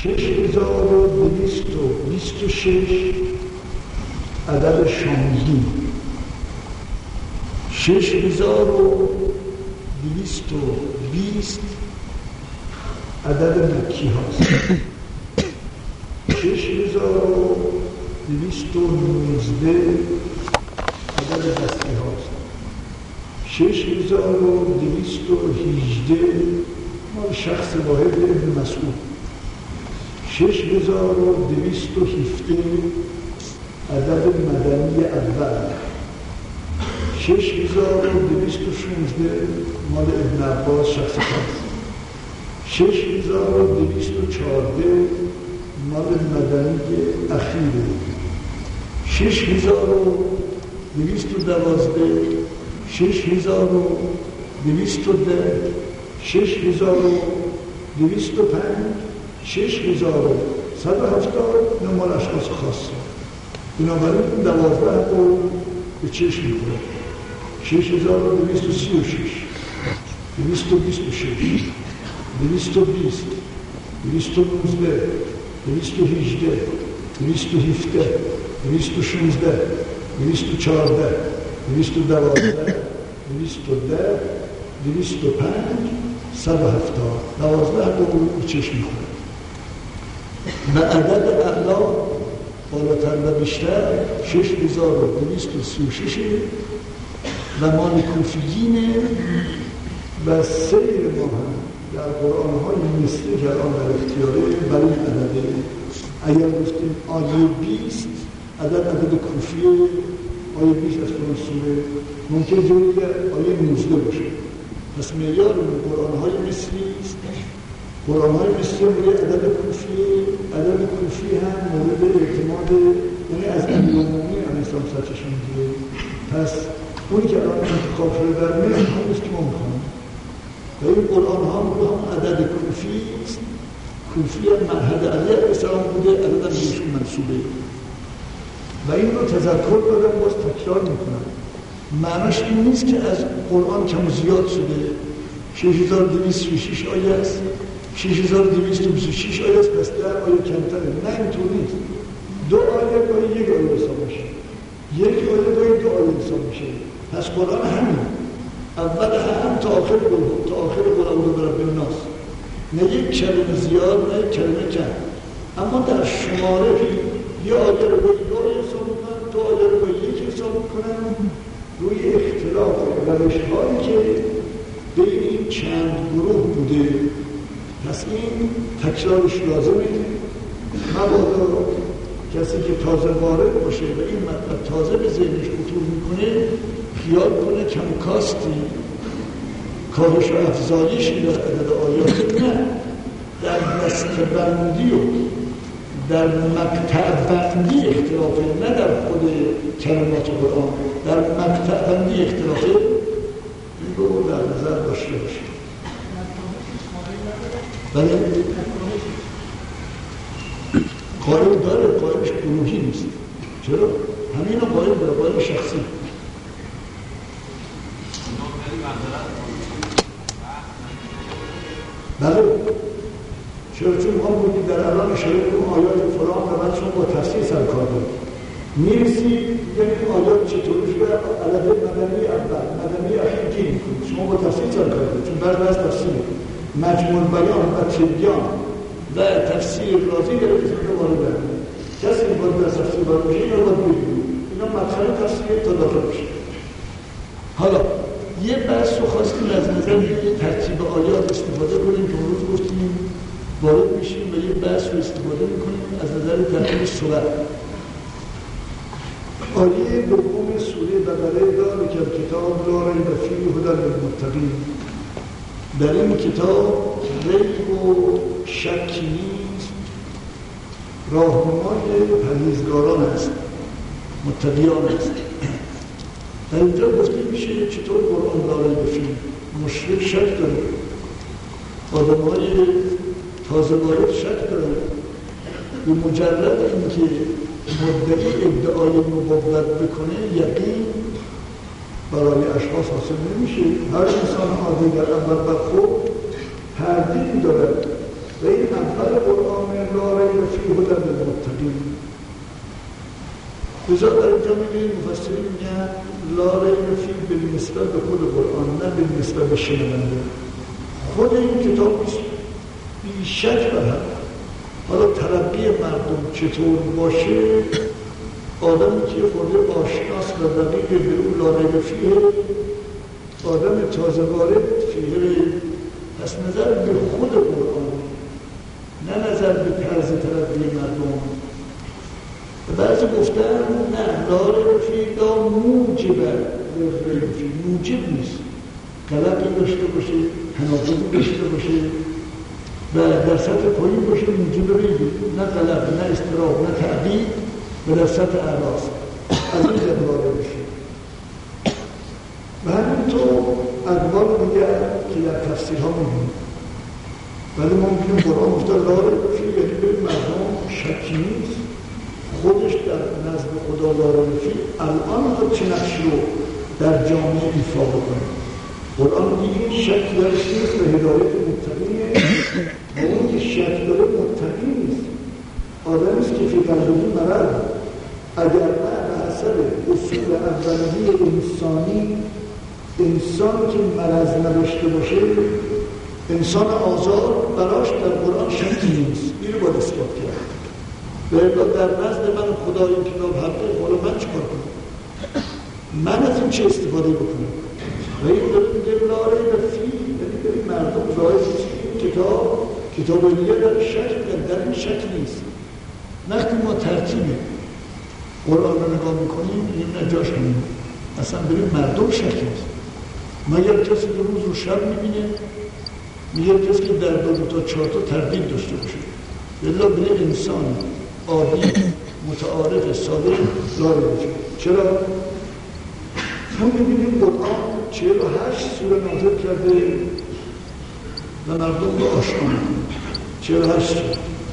6226 عدد شاملی، 6220 عدد مکی هاست، 6219 عدد دستی هاست، 6218 مال شخص واحد ابن مسعود، 6217 عدد مدنی اول، 6216 مال ابن عباس شخص خاص، 6214 مال مدنی اخیره، 6212 6210 6205 6170 مال اشخاص خاصه. بنابراین این 12 رو به چشم می‌خوره. 6236 226 220 219 218 217 216 214 212 210 205 170 12 رو به چشم می‌خوره. و عدد اعلا بالاتر و بیشتر 6236 و مال کوفیینه و سیر ما هم در قرآن‌های مصری که الان در اختیاره برای این عدده. اگر گفتیم آیه 20 عدد کوفیه، آیه 20 از قرآن سوره ممکن جوری آیه 19 باشه. پس معیار قرآن‌های مصری است. قرآن‌های مصری مورد عدد کوفیه، عدد کوفی هم مورد اعتماد یعنی از امیرالمومنین علیه السلام سرچشمه می‌گیره. پس اونی که الان انتخاب شده در مصر همونیست که ما می‌خوایم. و این قرآن‌ها مورد هم عدد کوفی است. کوفی هم معهد علی علیه السلام بوده، عدد هم بهشون منصوبه. و این رو تذکر دادم، باز تکرار می‌کنم. معناش این نیست که از قرآن کم و زیاد شده. 6226 آیه است، 6226 آیه است، پس 10 آیه کمتره. نه اینطور نیست. 2 آیه گاهی 1 آیه حساب میشه، 1 آیه گاهی 2 آیه حساب میشه. پس قرآن همین اول هم تا آخر قرآن رو برای بالناس، نه یک کلمه زیاد نه یک کلمه کم. اما در شماره یه آیه رو گاهی 2 آیه حساب میکنن، 2 آیه رو گاهی 1 حساب میکنن، روی اختلاف روش‌هایی که بین این چند گروه بوده. پس این تکرارش لازمه. مبادا کسی که تازه وارد باشه و این مطلب تازه به ذهنش خطور میکنه خیال کنه کم کاستی کاهش و افزایشی در عدد آیات. نه، در دسته‌بندی و در مقطع بندی اختلافه، نه در خود کلمات قرآن. در مقطع بندی اختلافه. این رو در نظر داشته باشید. بله قائل داره، قائلش گروهی نیست. چرا؟ همین رو قائل داره، قائل شخصی. بله چرا؟ چون ما بودیم در الان اشاره کنیم آیات فلان و بعد شما با تفسیر سر کار داریم میرسی یعنی آیات چطوری شده عدد مدنی اول مدنی اخیر گیر میکنید، شما با تفسیر سر کار دارید. چون بعد از تفسیر مجموع بیان و تبیان و تفسیر رازی داره که اینجا وارد برده. کسی که باید در تفسیر وارد بشه اینا باید بگیرید، اینا مدخل تفسیر تا داخل بشه. حالا یه بحث رو خواستیم از نظر یه ترتیب آیات استفاده کنیم که امروز گفتیم وارد میشیم و یه بحث رو استفاده میکنیم از نظر ترتیب سوره. آیه دوم سوره بقره داره که کتاب لا ریب فیه هدی للمتقین. در این کتاب ریب و شکی نیست، راهنمای پرهیزگاران است، متقیان است. در اینجا گفته میشه چطور قرآن لا ریب فیه. مشرک شک داره، آدم‌های تازه وارد شک داره. به مجرد اینکه مدعی ادعای نبوت بکنه یقین برای اشخاص حاصل نمیشه. هر انسان عادی در اول برخورد تردیدی دارد و این اول قرآن لا فی هدی للمتقین. بذار در اینجا میبینید مفسرین میگن لا ریب فیه بالنسبه به خود قرآن، نه بالنسبه به شنونده. خود این کتاب بی شک بر حالا ترقی مردم چطور باشه، آدمی که خود آشناس و دقیق به اون لا ریب فیه، آدم تازه وارد فیه، پس نظر به خود قرآن نه نظر به طرز ترقی مردم. بعضی گفتن نه، لا ریب فیه دا موجبه، موجب نیست، غلطی داشته باشه، تناقضی داشته باشه و در سطح پایین باشه موجب ریبی، نه غلط، نه اضطراب، نه تعدیل، و در سطح اعلاست از این جدواره بشه. و همینطور اقوال دیگر که در تفسیرها می‌بینیم. ولی ما می‌بینیم قرآن گفته لا ریب فیه، یعنی به مردم شکی نیست، خودش در نزد خدا لا ریب فیه. الان خود چه نقشی رو در جامعه ایفا بکنه؟ قرآن میگه این شک درش نیست و هدایت متقینه، و اون که شک داره متقی نیست، آدم است که فی قلبه مرض. اگر نه به حسب اصول اولیه انسانی، انسان که مرض نداشته باشه، انسان آزاد، براش در قرآن شکی نیست. اینو باید اثبات کرد. و در نزد من خدا این کتاب حقه، حالا من چه کار کنم؟ من از این چه استفاده بکنم؟ و این داره میگه لا ریب فیه، یعنی برای مردم ظاهر این کتاب دیگه در شک، در این شک نیست. وقتی ما ترتیب قرآن رو نگاه میکنیم این نجاش کنیم، اصلا برای مردم شک نیست. مگر کسی که روز رو شب میبینه، میگه کسی که در 2 تا 4 تا تردید داشته باشه، بلا برای انسان عادی متعارف ساده لا ریب فیه. چرا؟ ما میبینیم قرآن 48 سوره نازل کرده و مردم رو آشنا میکنه. 48 سوره.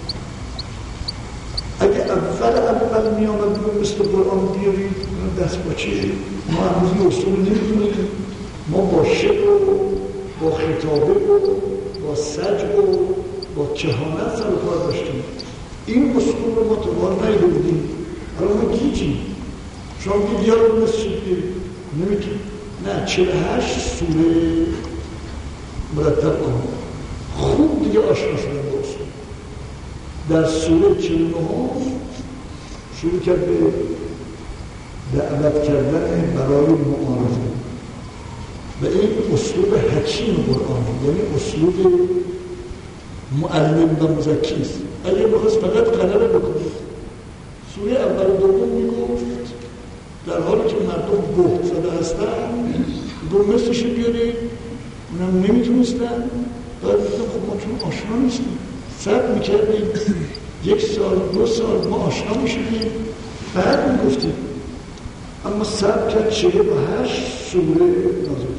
اگه اول میامد رو مثل قرآن بیارید دست با چه؟ ما امروزی اصول نمیدونیم. ما با شعر و با خطابه و با سجع و با کهانت سر کار داشتیم. این اصول رو ما تو بار نیدونیم. حالا ما گیجیم. شما بگید یارو مثل شدید نمیتونیم. نه، 48 سوره مرتب آمد. خوب دیگه آشنا شدن با اصول. در سوره 49 شروع کرد به دعوت کردن برای معارضه و این اسلوب حکیم قرآن، یعنی اسلوب معلم و مزکی است. اگه بخواست فقط غلبه بکنه، سوره اول و دوم میگفت در حالی که مردم بهت زده هستن دو مثلش بیارید، اونم نمیتونستن، باید بودن خب ما چون آشنا نیستیم، صبر میکردیم 1 سال 2 سال ما آشنا میشدیم بعد میگفتیم. اما صبر کرد 48 سوره نازل.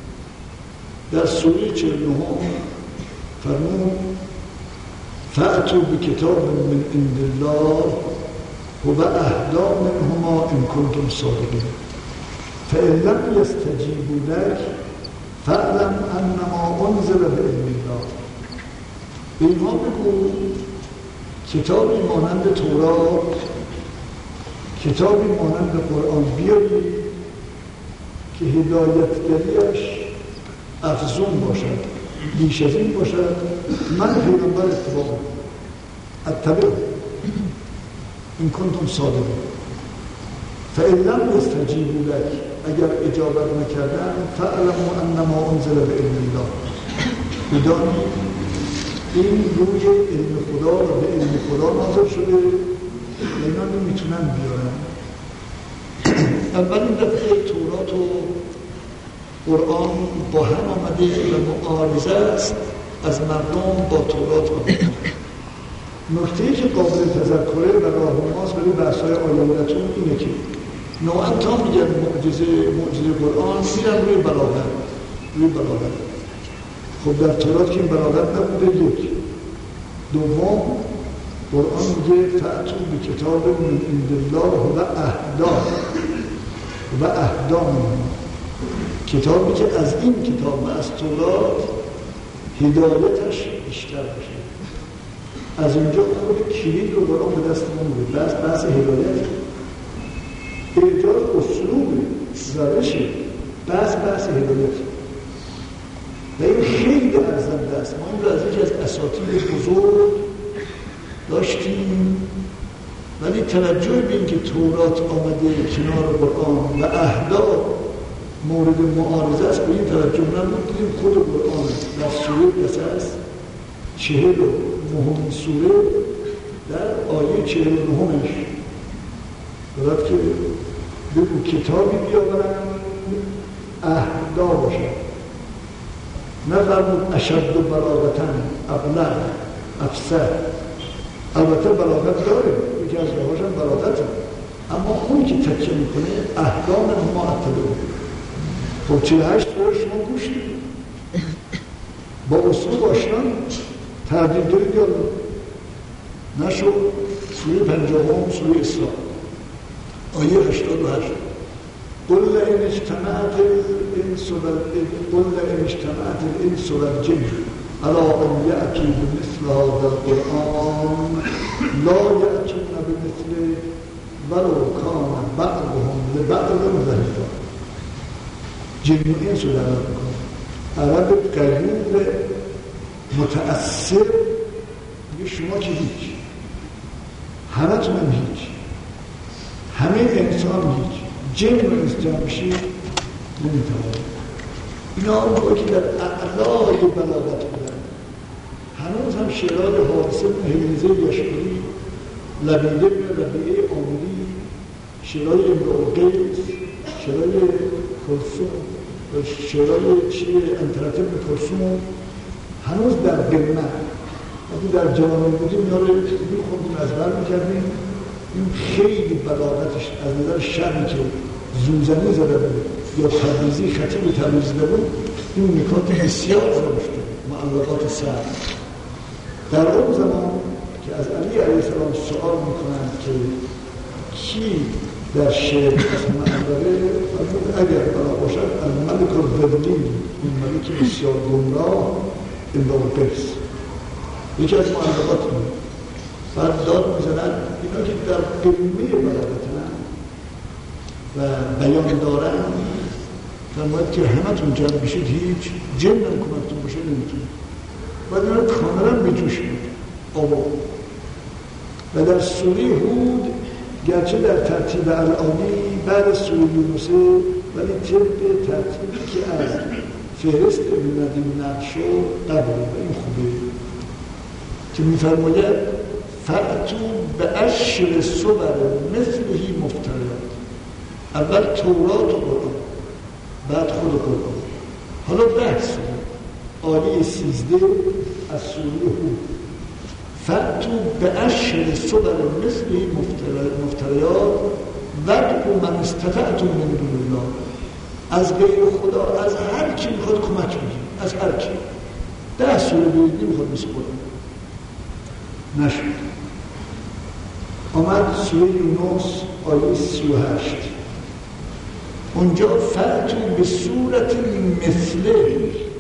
در سوره 49 فرمود فأتوا بکتاب من عند الله هو اهدی منهما ان کنتم صادقین فإن لم یستجیبوا لک فاعلم انما انزل بعلم الله. به اینها بگو کتابی مانند تورات، کتابی مانند قرآن بیاری که هدایتگریش افزون باشد، بیش از این باشد، من پیغمبر اتباع اتبع این کنتم صادقین. فإن لم یستجیبوا لک، اگر اجابت نکردن فاعلموا انما انزل بعلم الله، بدانی این روی علم خدا و به علم خدا نازل شده، اینا نمیتونن بیارن. اولین دفعه تورات و قرآن با هم آمده و معارضه است از مردم با تورات و قرآن. نکته‌ای که قابل تذکره و راهنماست برای بحث‌های آیاتون اینه که نوعاً تا میگن معجزه قرآن میرن روی بلاغت. خب در تورات که این بلاغت نبوده. یک دوم قرآن میگه فأتوا بکتاب من عند الله و اهدی کتابی که از این کتاب و از تورات هدایتش بیشتر باشه. از اینجا خود کلید رو قرآن به دستمون بود. بحث هدایت، ایجاد اسلوب روشه، بحث هدایت و این خیلی ارزنده است. ما این رو از یکی از اساطیر بزرگ داشتیم، ولی توجه به اینکه تورات آمده کنار قرآن و اهداف مورد معارضه است به این توجه نبود. دیدیم خود قرآن در سوره قصص 49 سوره در آیه 49 دارد که بگو کتابی بیاورن اهدا باشد، نفرمود اشد بلاغتن ابلغ افسر. البته بلاغت داره، یکی از راهاش هم بلاغته، اما اون که تکیه میکنه احکام ما اتبعه. خب 48 بار شما گوش دید با اسلوب آشنا تردید دارید یا نشو. سوره 50 سوره اسراء آیه 88 قل لئن اجتمعت الانس والجن على ان یأتوا بمثل هذا القرآن لا یأتون بمثله ولو کان بعضهم لبعض ظهیرا. جن و انس رو در عرب میکنه. عرب غیور متأثر میگه شما که هیچ، همه تون هم هیچ، همه انسان هیچ، جن و انس جمع بشید نمیتوانید. اینا اون که در اعلای بلاغت بودن. هنوز هم شعرهای حارث بن حیرزه یشکری، لبیده بن ربیعه آمری، شعرهای امرؤ القیس، شعرهای کلثوم، شعرهای انطرطه بن کلثوم هنوز در قمه. وقتی در جوانی بودیم اینا رو میخوندیم، از بر میکردیم. این خیلی بلاغتش از نظر شعری که زوزنی زده بود یا تبریزی خطیب تبریزی بود، این نکات بسیار زرشته، معلقات سر. در اون زمان که از علی علیه السلام سؤال میکنند که کی در شعر از معلقه اگر بلا باشد الملک الضلال، این ملک بسیار گمراه امرؤ القیس، یکی از معلقات بود. بعد داد میزنن اینا که در قمه بلاغتن و بیان دارن فرماید که همه تون جمع بشید، هیچ جن هم کمکتون باشه نمیتونه. باید اینا رو کاملا به جوش بود آبا. و در سوره هود گرچه در ترتیب العالی بعد سوره یونسه، ولی طبق ترتیبی که از فهرست ابن ندیم نقل شد قبله و این خوبه که میفرماید فأتوا بعشر صور مثله مفتریات. اول تورات و قرآن، بعد خود قرآن. حالا بحث آیه 13 از سوره هود فأتوا بعشر صور مثله مفتریات وادعوا من استطعتم من دون الله. از غیر خدا از هر کی میخواد کمک بگیرید، از هر کی. 10 سوره بگیرید نمیخواد مثل قرآن نشد. آمد سوره یونس آیه 38 اونجا فأتوا به صورت مثله،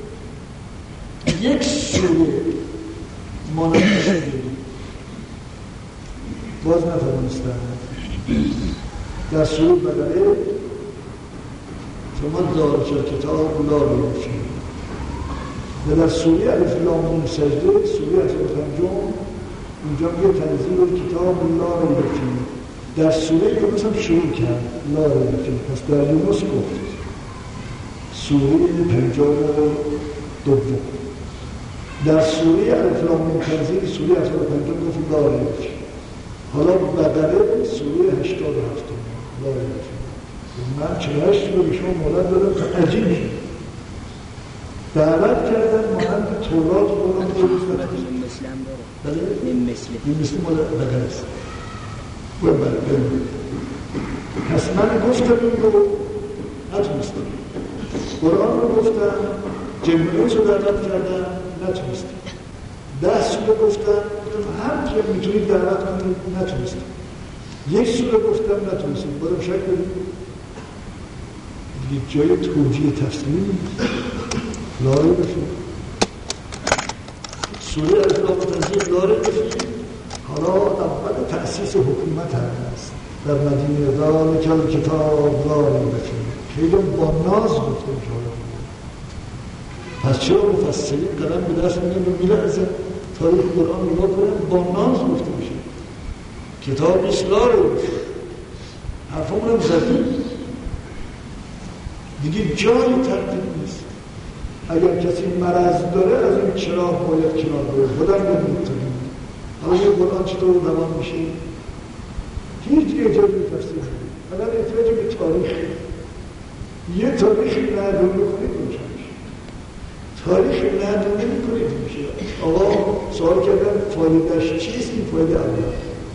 یک سوره مانندش باز نتوانستن. در سوره بقره شما دارچ کتاب لا ریب فیه، و در سوره الف لام میم سجده سوره 85 اونجا میگه تنزیل کتاب لا ریب فیه. در سوره یونس هم شروع کرد لا ریب فیه، پس در یونس گفت سوره 52. در سوره الف لام میم تنزیل سوره 85 گفت لا ریب فیه. حالا بقره سوره 87 لا ریب فیه. من 48 رو به شما مولد دادم تا عجیب شد. دعوت کردن مانند تورات قرآن رو بزنن. مثل مال بقره است. پس من گفتم این رو نتونستم. قرآن رو گفتم، جمعیت رو دعوت کردن نتونستم. 10 سوره گفتم هر که میتونید دعوت کنید نتونستم. یک سوره گفتم نتونستم. بازم شک بدید دیگه جای توجیه تفسیری لاره بشید. سوره از لام تنزیل لاره بشید تأسیس حکومت هست در مدینه ذالک الکتاب لا ریب فیه. خیلی با ناز گفته میشه. پس چرا مفسرین قلم به دست میلرزه تاریخ قرآن نگاه کنن با ناز گفته میشه کتاب لا ریب فیه. حرفمون هم زدیم دیگه جای تردید نیست. اگر کسی مرض داره از این چراغ باید کنار بره. خودم نمیتونیم حالا یه قرآن چطور دوام میشه؟ هیچ اجازه تفسیر نمید. فقط احتیاج به تاریخ. یه تاریخی معلوم میکنید میشه. تاریخ معلوم نمیکنید میشه. آقا سوال کردن فایدهش چیست؟ این فایده اول.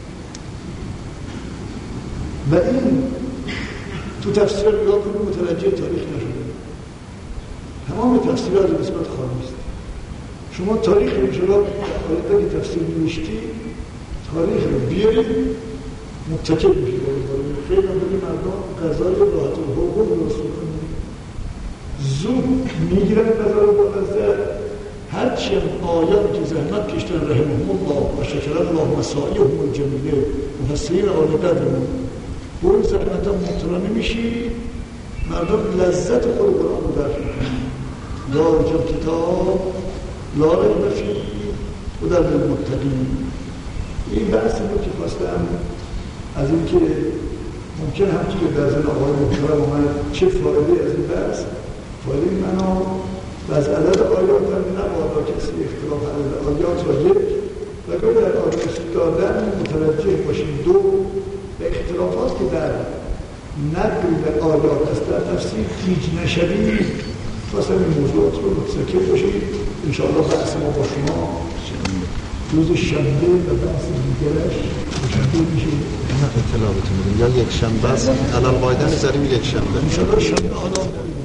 و این تو تفسیر نگاه کنید متوجه تاریخ نشده. تمام تفسیر از نسبت خالی است. شما تاریخ رو شما آیه که تفسیر میشتی تاریخ رو بیارید متکل میشید. خیلی بودی مردم غذای راحت و حقوق درست میکنید زود میگیرن غذا رو با لذت. هرچی هم آیاتی که زحمت کشتن رحمهم الله و شکر الله مسائیهم الجمیله مفسرین آیه قدرمون با این زحمت هم مبتلا نمیشید. مردم لذت خود قرآن رو درک میکنن. ذالک الکتاب لا ریب فیه هدی للمتقین. این بحثی رو که خواستم از این که ممکن هم که در ذهن آقای محترم اومد چه فایده از این بحث فایده منو و از عدد آیات هم نبادا کسی اختلاف عدد آیات را یک و گاه در آیات دادن متوجه باشیم. دو به اختلافات که در نقل به آیات است در تفسیر گیج نشوید. خواستم این موضوعات رو متذکر باشید. انشاءالله بحث ما با شما روز شنبه و بحث دیگرش شنبه میشه. نه اطلاع بتونیم یا یک شنبه است. الان قاعده میذاریم یک شنبه. انشاءالله شنبه حالا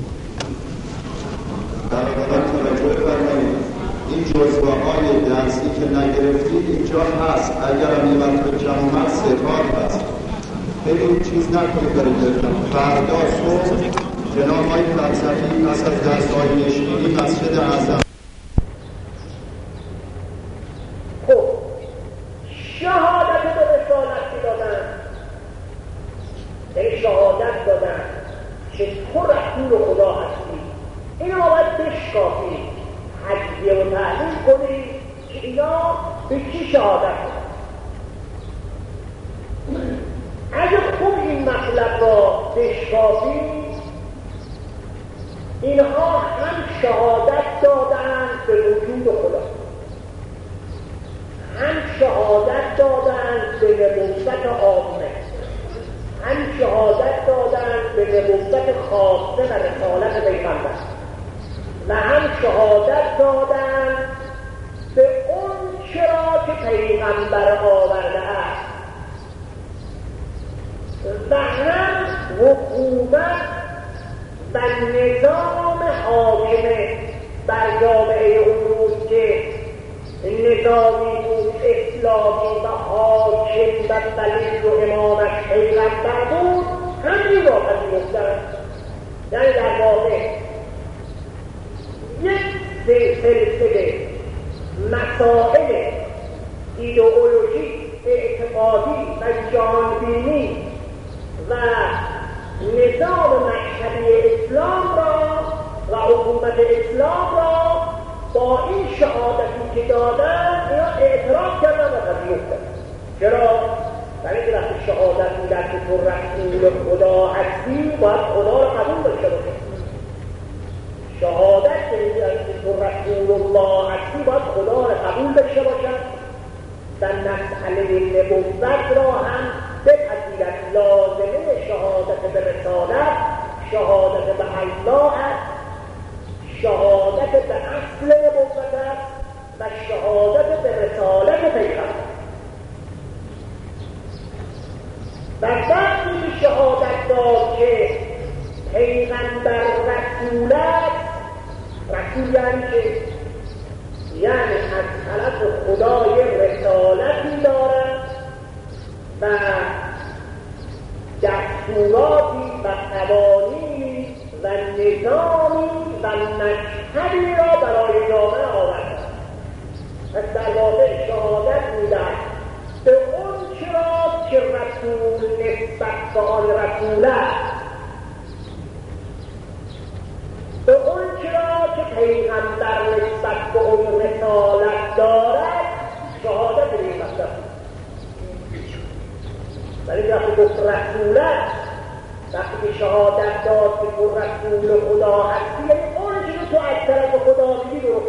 این جزوه های درسی که نگرفتید اینجا هست. اگر هم یه وقت جمع اومد ستار هست. خیلی چیز نکنید دارید فردا صبح جناب های فلسفی پس از درس های نشینی مسجد اعظم شهادت به رسالت دادن. یعنی شهادت دادن که تو رسول خدا هستی. اینو ما باید بشکافیم، تجزیه و تحلیل کنیم که اینا به چی شهادت دادن. اگه خوب این مطلب را بشکافیم اینها هم شهادت دادن به وجود خدا، هم شهادت دادن به نبوت عامه، هم شهادت دادن به نبوت خاصه و رسالت پیغمبر، و هم شهادت دادن به اون چرا که پیغمبر آورده است، و هم حکومت و نظام حاکمه بر جامعه اون روز که نظامی بود اسلامی و حاکم و ولی و امامش پیغمبر بود، همین را پذیرفتن. یعنی در واقع یک سلسله مسائل ایدئولوژی اعتقادی و جهانبینی و نظام مشهدی اسلام را و حکومت اسلام را با این شهادتی که دادن اینا اعتراف کردن و پذیرفتن. چرا؟ برای اینکه وقتی شهادت میدن که تو رسول خدا هستی باید خدا را قبول داشته باشه. شهادت میدن که تو رسول الله هستی باید خدا را قبول داشته باشن و مسئله نبوت را هم بپذیرن. لازمه شهادت به رسالت شهادت به الله است، شهادت به اصل نبوت است و شهادت به رسالت پیغمبر. و وقتی شهادت داد که پیغمبر رسول است، رسول یعنی از طرف خدای رسالتی دارد و دستوراتی و قوانینی و نظامی و مشهدی را برای جامعه آورد. پس در واقع شهادت میدهد به اون چرا رسول نسبت به آن رسول است، به اون چرا که پیغمبر نسبت به اون رسالت دارد شهادت به این مطلب. ولی وقتی گفت رسول است، وقتی که شهادت داد که تو رسول خدا هستی، یعنی اون چرا تو از طرف خدا میگی درست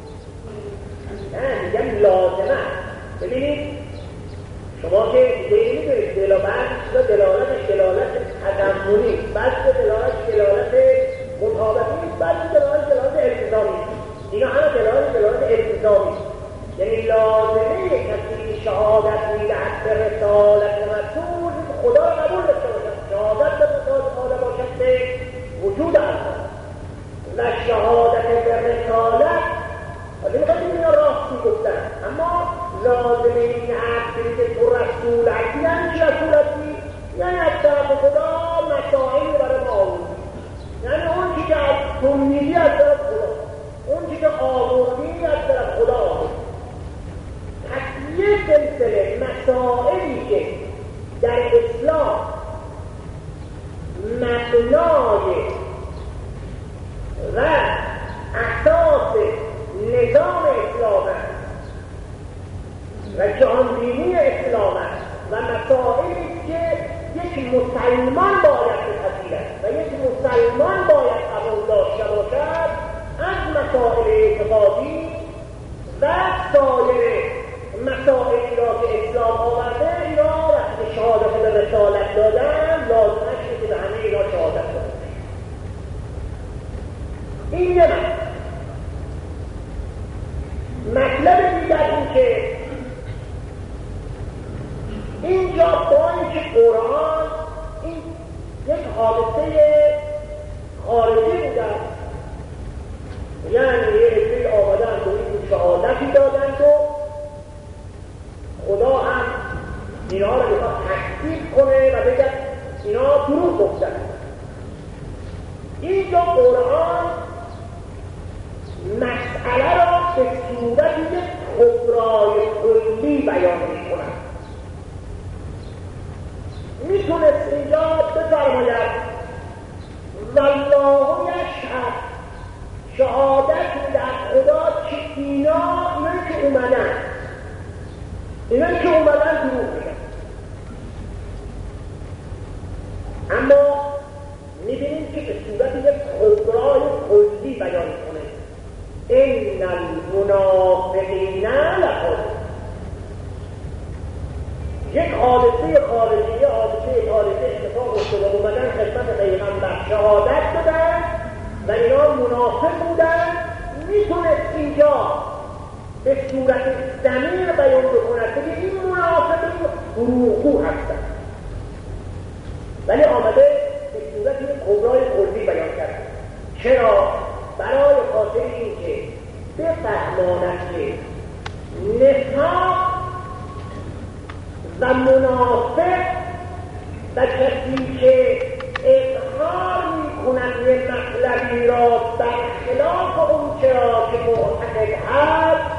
نه، میگم لازمه. ببینید شما که دیگه میدونید دلالت تضمنی، بعضی دلالت مطابقی، بعضی دلالت التزامی. اینا همه دلالت التزامی، یعنی لازمه کسی که شهادت میدهد به رسالت رسول خدا قبول داشته باشد. شهادت به رسالت خدا باشد به وجود الله و شهادت به رسالت. ولی میخواد اینا راستی گفتن، اما لازمه این حرفی که تو رسول هستی، یعنی چی رسول هستی؟ یعنی از طرف خدا مسائلی برای ما آوردی، یعنی اون چی که از تو میگی از طرف خدا، اون چی که آوردی از طرف خدا آوردی. پس یه سلسله مسائلی که در اسلام مبنای و اساس نظام اسلام است و جهانبینی اسلام است و مسائلی که یک مسلمان باید بپذیرد و یک مسلمان باید قبول داشته باشد، از مسائل اعتقادی و سایر مسائلی را که اسلام آورده، اینا وقتی شهادت به رسالت دادن لازمش که به همه اینا شهادت دادن. این یه مطلب دیگر این که اینجا با اینکه قرآن این یک حادثه خارجی بوده، یعنی یه عده آمدند و این شهادتی دادند و خدا هم اینا رو بخواد تکذیب کنه و بگه اینا دروغ گفتن. اینجا قرآن مسئله را به صورت یک کبرای کلی بیان می‌کند. میتونست اینجا بفرماید والله یشهد، شهادت می‌دهد خدا که اینا که اومدن دروغ میگن. اما میبینیم که به صورت یک کبرای کلی بیان کنه. ان المنافقین لکاذبون. یک حادثه خارجی، حادثه اتفاق افتاده، اومدن خدمت پیغمبر شهادت دادن و اینا منافق بودن. میتونست اینجا به صورت ضمیر بیان بکند که این منافقین دروغگو هستند، ولی آمده به صورت یک کبرای کلی بیان کرد. چرا؟ برای خاطر اینکه بفهماند که نفاق و منافق و کسی که اظهار می‌کند یه مطلبی را برخلاف اون چرا که معتقد هست،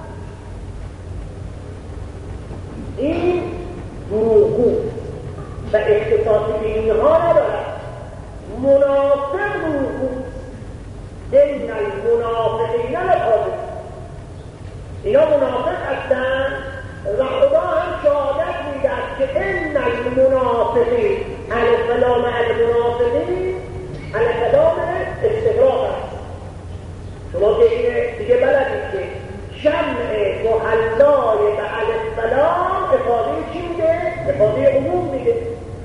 این دروغگو و اختصاصی به اینها ندارد. منافق دروغگو. ان المنافقین لکاذبون. اینا منافق هستند و خدا هم شهادت میدهد که ان المنافقین، الف لام المنافقین، الف لام استغراق است. شما دیگه بلدید که جمع محلای به الف لام افاده چی میده؟ افاده عموم میده.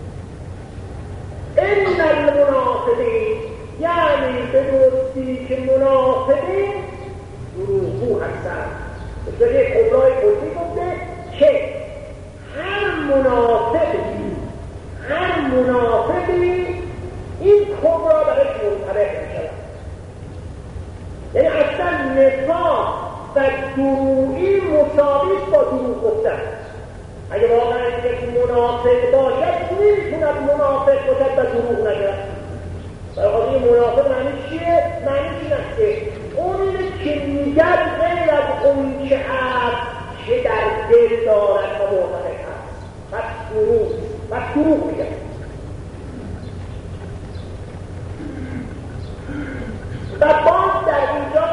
ان المنافقین یعنی به درستی که منافقین دروغگو هستند. به یک کبرای کلی گفته که هر منافقی این کبرا برای منطبق میشود. یعنی اصلا نفاق و دروغی مساوی با دروغ گفتن. اگه واقعا یک منافق باشد نمیتوند منافق باشد و دروغ نگرد. برای منافق معنی چیه؟ معنی این است که اونی که میگد غیر از اون که هست چه در دل دارد و معتقد هست، پس دروغ. و دروغ میگن. و باز در اینجا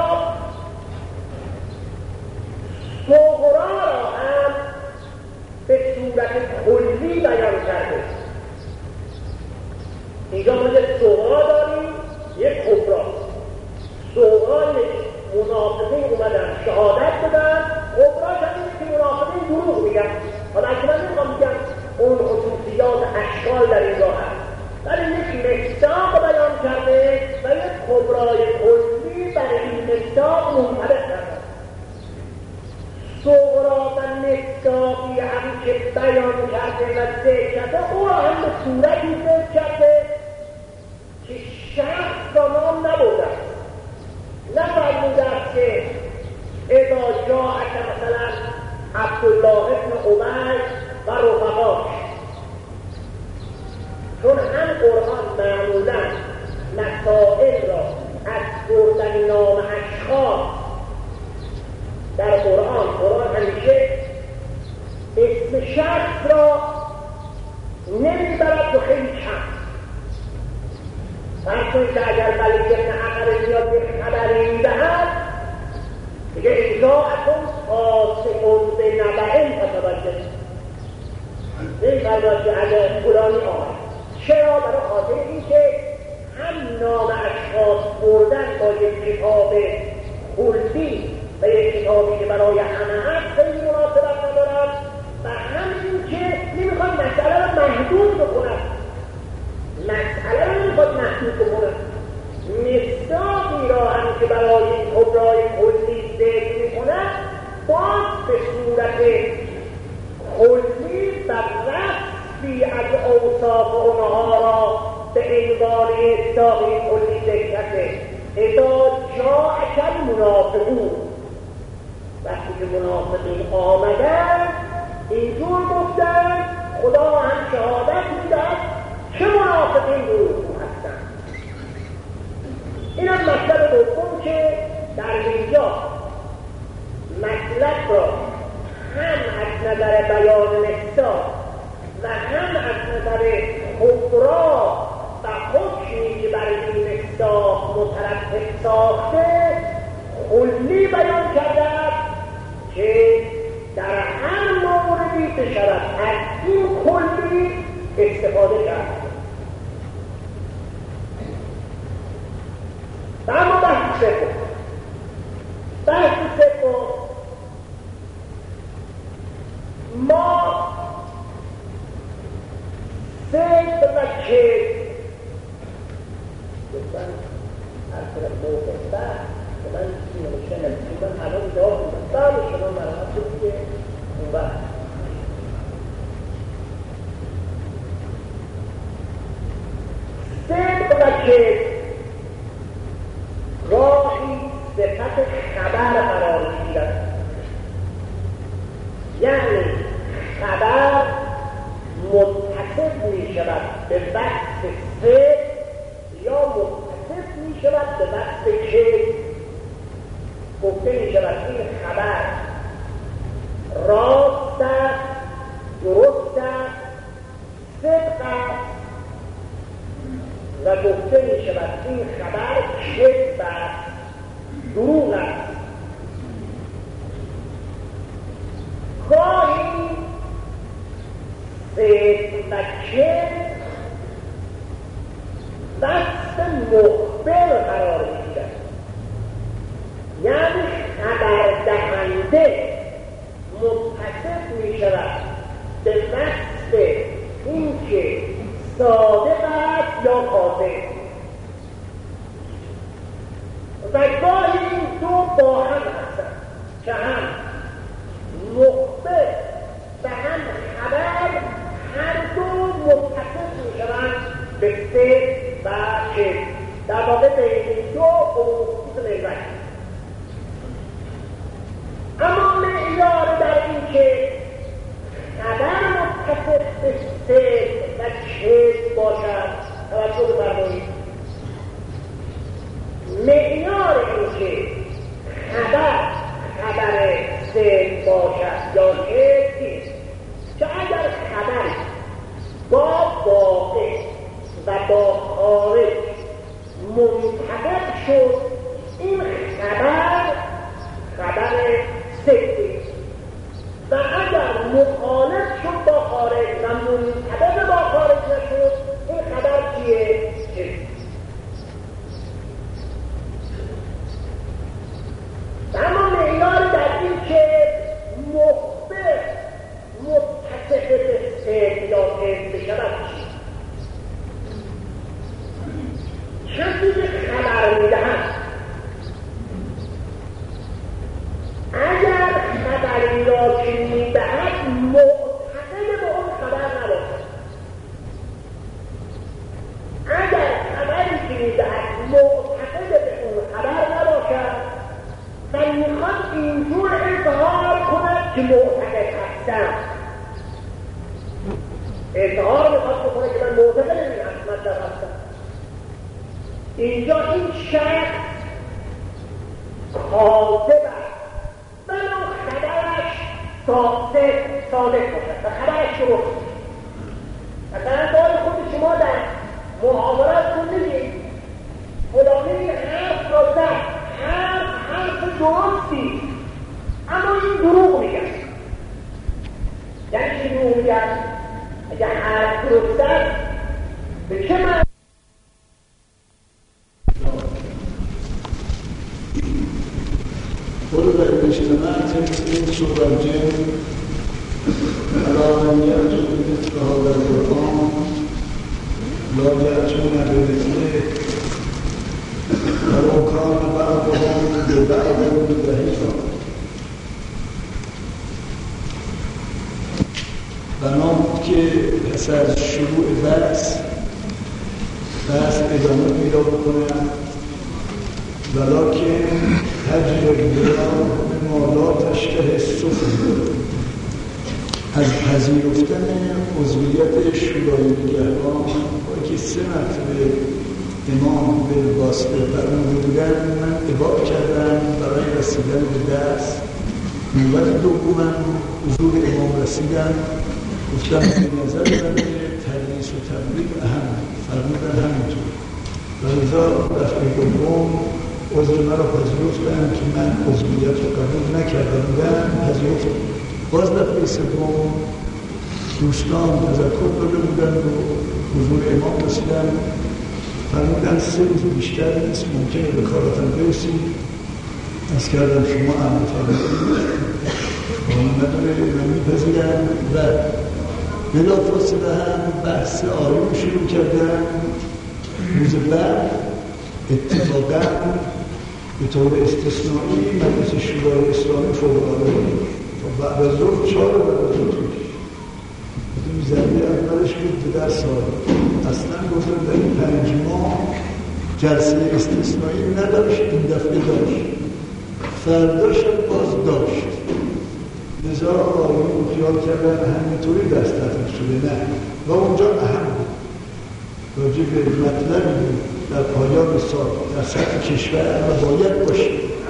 صغرا را هم به صورت کلی بیان کرده. اینجا ما یک صغرا داریم، یک کبرا. صغرا منافقین اومدن شهادت بدن، کبراش هم اینه که منافقین دروغ میگن. حالا اگه من نمیخوام میگم اون خصوصیات اشکال در اینجا هست، ولی یک مصداق بیان کرده و یک کبرای کلی برای این مصداق منطبق کرده. صغرا و مصداقی هم که بیان کرده و ذکر کرده، او را هم به صورتی ذکر کرده که شخص را نام نبردن. نفرموده است که اذا جاءک مثلا عبدالله ابن عبی و رفقاش، چون هم قرآن معمولا مسائل را از بردن نام اشخاص در قرآن همیشه اسم شخص را نمیبرد و خیلی کم. فرض که اگر ملک ابن عمر بیاد یک خبری میدهد میگه اینجاعتون فاسقون به نبعین فتوجه. نمیفرماید که اگر فلانی آمد. چرا؟ برای خاطر این که هم نام اشخاص بردن با یک کتاب کلی و یک کتابی که برای همه هست خیلی مناسبت ندارد و همین که نمیخواد مسئله را محدود بکنند. مسئله را نمیخواد محدود بکنند. مصداقی را هم که برای کبرای کلی ذکر میکند باز به صورت کلی و رفتی از اوصاف اونها را به عنوان مصداقی کلی ذکر کرده. اذا جاءک المنافقون، وقتی که منافقین آمدن اینجور گفتن خدا هم شهادت میدهد چه منافقین دروغگو هستند. این هم مطلب دوم که در اینجا مطلب را هم از نظر بیان مصداق و هم از نظر کبرا و حکمی که برای این مصداق مترتب ساخته کلی بیان کرده که در هر موردی بشود از این کلی استفاده کرد. و اما بحث سوم ما صدق و کذب گفتن از طرف موقع بحث که من این نوشته نمیدونم الان جواب میدم بعد شما مرحمت کنید که اون وقت صدق و کذب راهی صفت خبر قرار میگیرد. یعنی خبر متصف می شود به وصف صدق یا متصف می شود به وصف کذب. گفته می شود این خبر راست است، درست است، صدق است، و گفته می شود این خبر کذب است، دروغ است. گاهی صدق و کذب وصف مخبر قرار می‌گیرد. یعنی خبر دهنده متصف می شود به وصف این که صادق است یا کاذب. و گاهی این دو با هم هستند که هم مخبر و هم خبر هر دو متصف می شوند به صدق و کذب. در واقع بین این دو امور نظر. اما معیار در این که خبر متصف به صدق و کذب باشد، توجه بفرمایید، معیار این که خبر صدق باشد یا کذب نیست. که اگر خبر مخالف شد با خارج و منطبق با خارج نشد، این خبر چیه؟ اما معیار در این که مخبر متصف به یا بشود کسی که خبر میدهد اگر خبری را که میدهد معتقد به اون خبر نباشد، اگر خبری که میدهد معتقد به اون خبر نباشد و میخواد اینجور اظهار کند که معتقد هستم، اظهار میخواد بکنه که من معتقد این مطلب هستم، اینجا این شخص کاذب است ولو خبرش صادق باشد و خبرش درست. مثلا باید خود شما در محاورت کنید فلانی این حرف را زد، حرف درستی، اما این دروغ میگه. یعنی چی دروغ میگه؟ اگر حرف درست است به چه معنی؟ قرب الاجتماع این سورجه علامت مثل هذا القرآن لا يأتون بمثله ولو كان بعضهم ببعض ظهيرا. بنابراین که پس از شروع بحث ادامه پیدا بکنم، ولکن تجربه به مالا تشکه سفر از پذیرفتن عضویت شورای نگهبان با که 3 مرتبه امام به واسطه فرموده بودن، من اباء کردم برای رسیدن به دست. نوبت دومم حضور امام رسیدم، گفتم به نظر من تدریس و تبلیغ اهم، فرمودن همینطور. و لذا دفعه دوم عضو مرا پذیرفتن که من عضویت رو قبول نکرده بودم، پذیرفتم. باز دفعه سوم دوستان تذکر داده بودن و حضور امام رسیدن، فرمودن 3 روز بیشتر نیست، ممکنه به کاراتان برسید. از کردم شما امر فرمودید نداره، من میپذیرم. و بلافاصله هم بحث آیون شروع کردن. روز بعد اتفاقا به طور استثنایی مجلس شورای اسلامی فوق‌العاده تا بعد از ظهر 4 بعد از ظهر این ضربه اولش بود به 10 سال. اصلا گفتم در این 5 ماه جلسه استثنایی نداشت، این دفعه داشت، فرداش باز داشت. لذا آقایون خیال کردن همینطوری دست تطبیق شده، نه. و اونجا اهم بود، راجع به مطلبی بود در پایان سال در سطح کشور و باید باشه.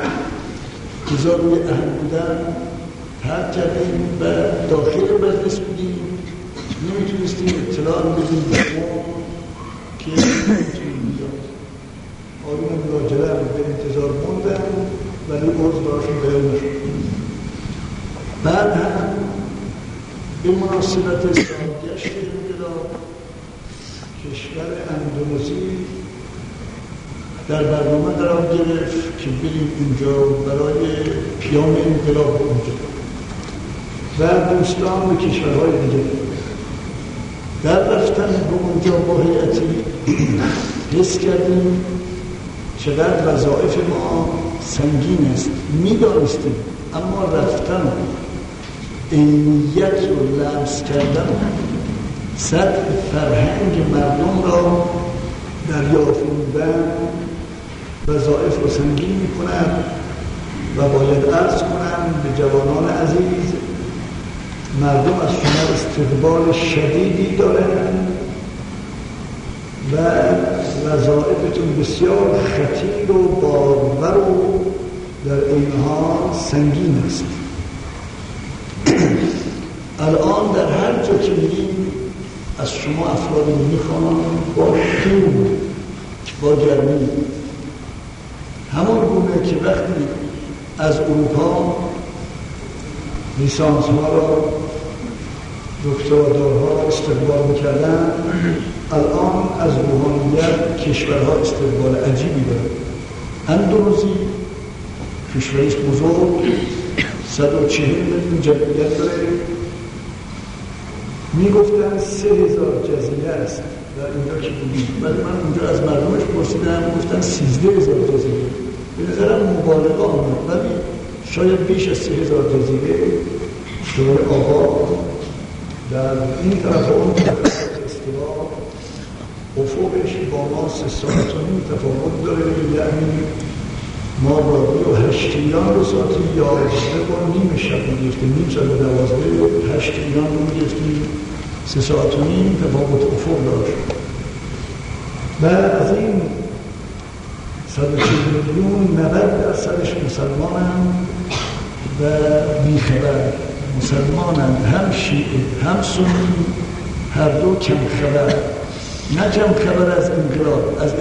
لذا روی اهم بودن ترک کردیم و داخل مجلس بودیم، نمیتونستیم اطلاع بدیم به ما که نمیتونیم بیاد. آقایون مراجعه به انتظار موندن ولی عرض براشون بیان نشد. بعد هم به مناسبت سالگشت انقلاب کشور اندونزی در برنامه قرار گرفت که بریم اونجا برای پیام انقلاب اونجا و دوستان به کشورهای دیگه در رفتن به اونجا با هیئتی حس کردیم چقدر وظایف ما سنگین است. میدانستیم اما رفتن عینیت رو لمس کردن سطح فرهنگ مردم را دریافت بودن وظایف رو سنگین می کنند و باید عرض کنم به جوانان عزیز مردم از شما استقبال شدیدی دارند و وظایفتون بسیار خطیر و بارور و در این حال سنگین است. الان در هر جا که میریم از شما افرادی میخوان با شور با گرمی، همون گونه که وقتی از اروپا لیسانس ها را دکترادارها استقبال میکردن، الان از روحانیت کشورها استقبال عجیبی دارن. اندونزی کشوریست بزرگ 140 میلیون جمعیت داره، میگفتن 3000 جزیره است در اینجا که بودیم، ولی من اونجا از مردمش پرسیدم گفتن 13000 جزیره. به نظرم مبالغه آمد، ولی شاید بیش از 3000 جزیره شور آباد در این طرف اون طرف استوا افقش با ما 3 ساعت و نیم تفاوت داره. یعنی ما رادیو هشتیان رو ساعتی 11:30 شب میگفتیم، نیم ساعت 12 هشتیان رو میگفتیم، 3 ساعت و نیم تفاوت افق داشت. بعد از این 140 میلیون 90%ش مسلمانن و بیخبر. مسلمانن، هم شیعه هم سنی، هر دو کم خبر. نه کم خبر از انقلاب، از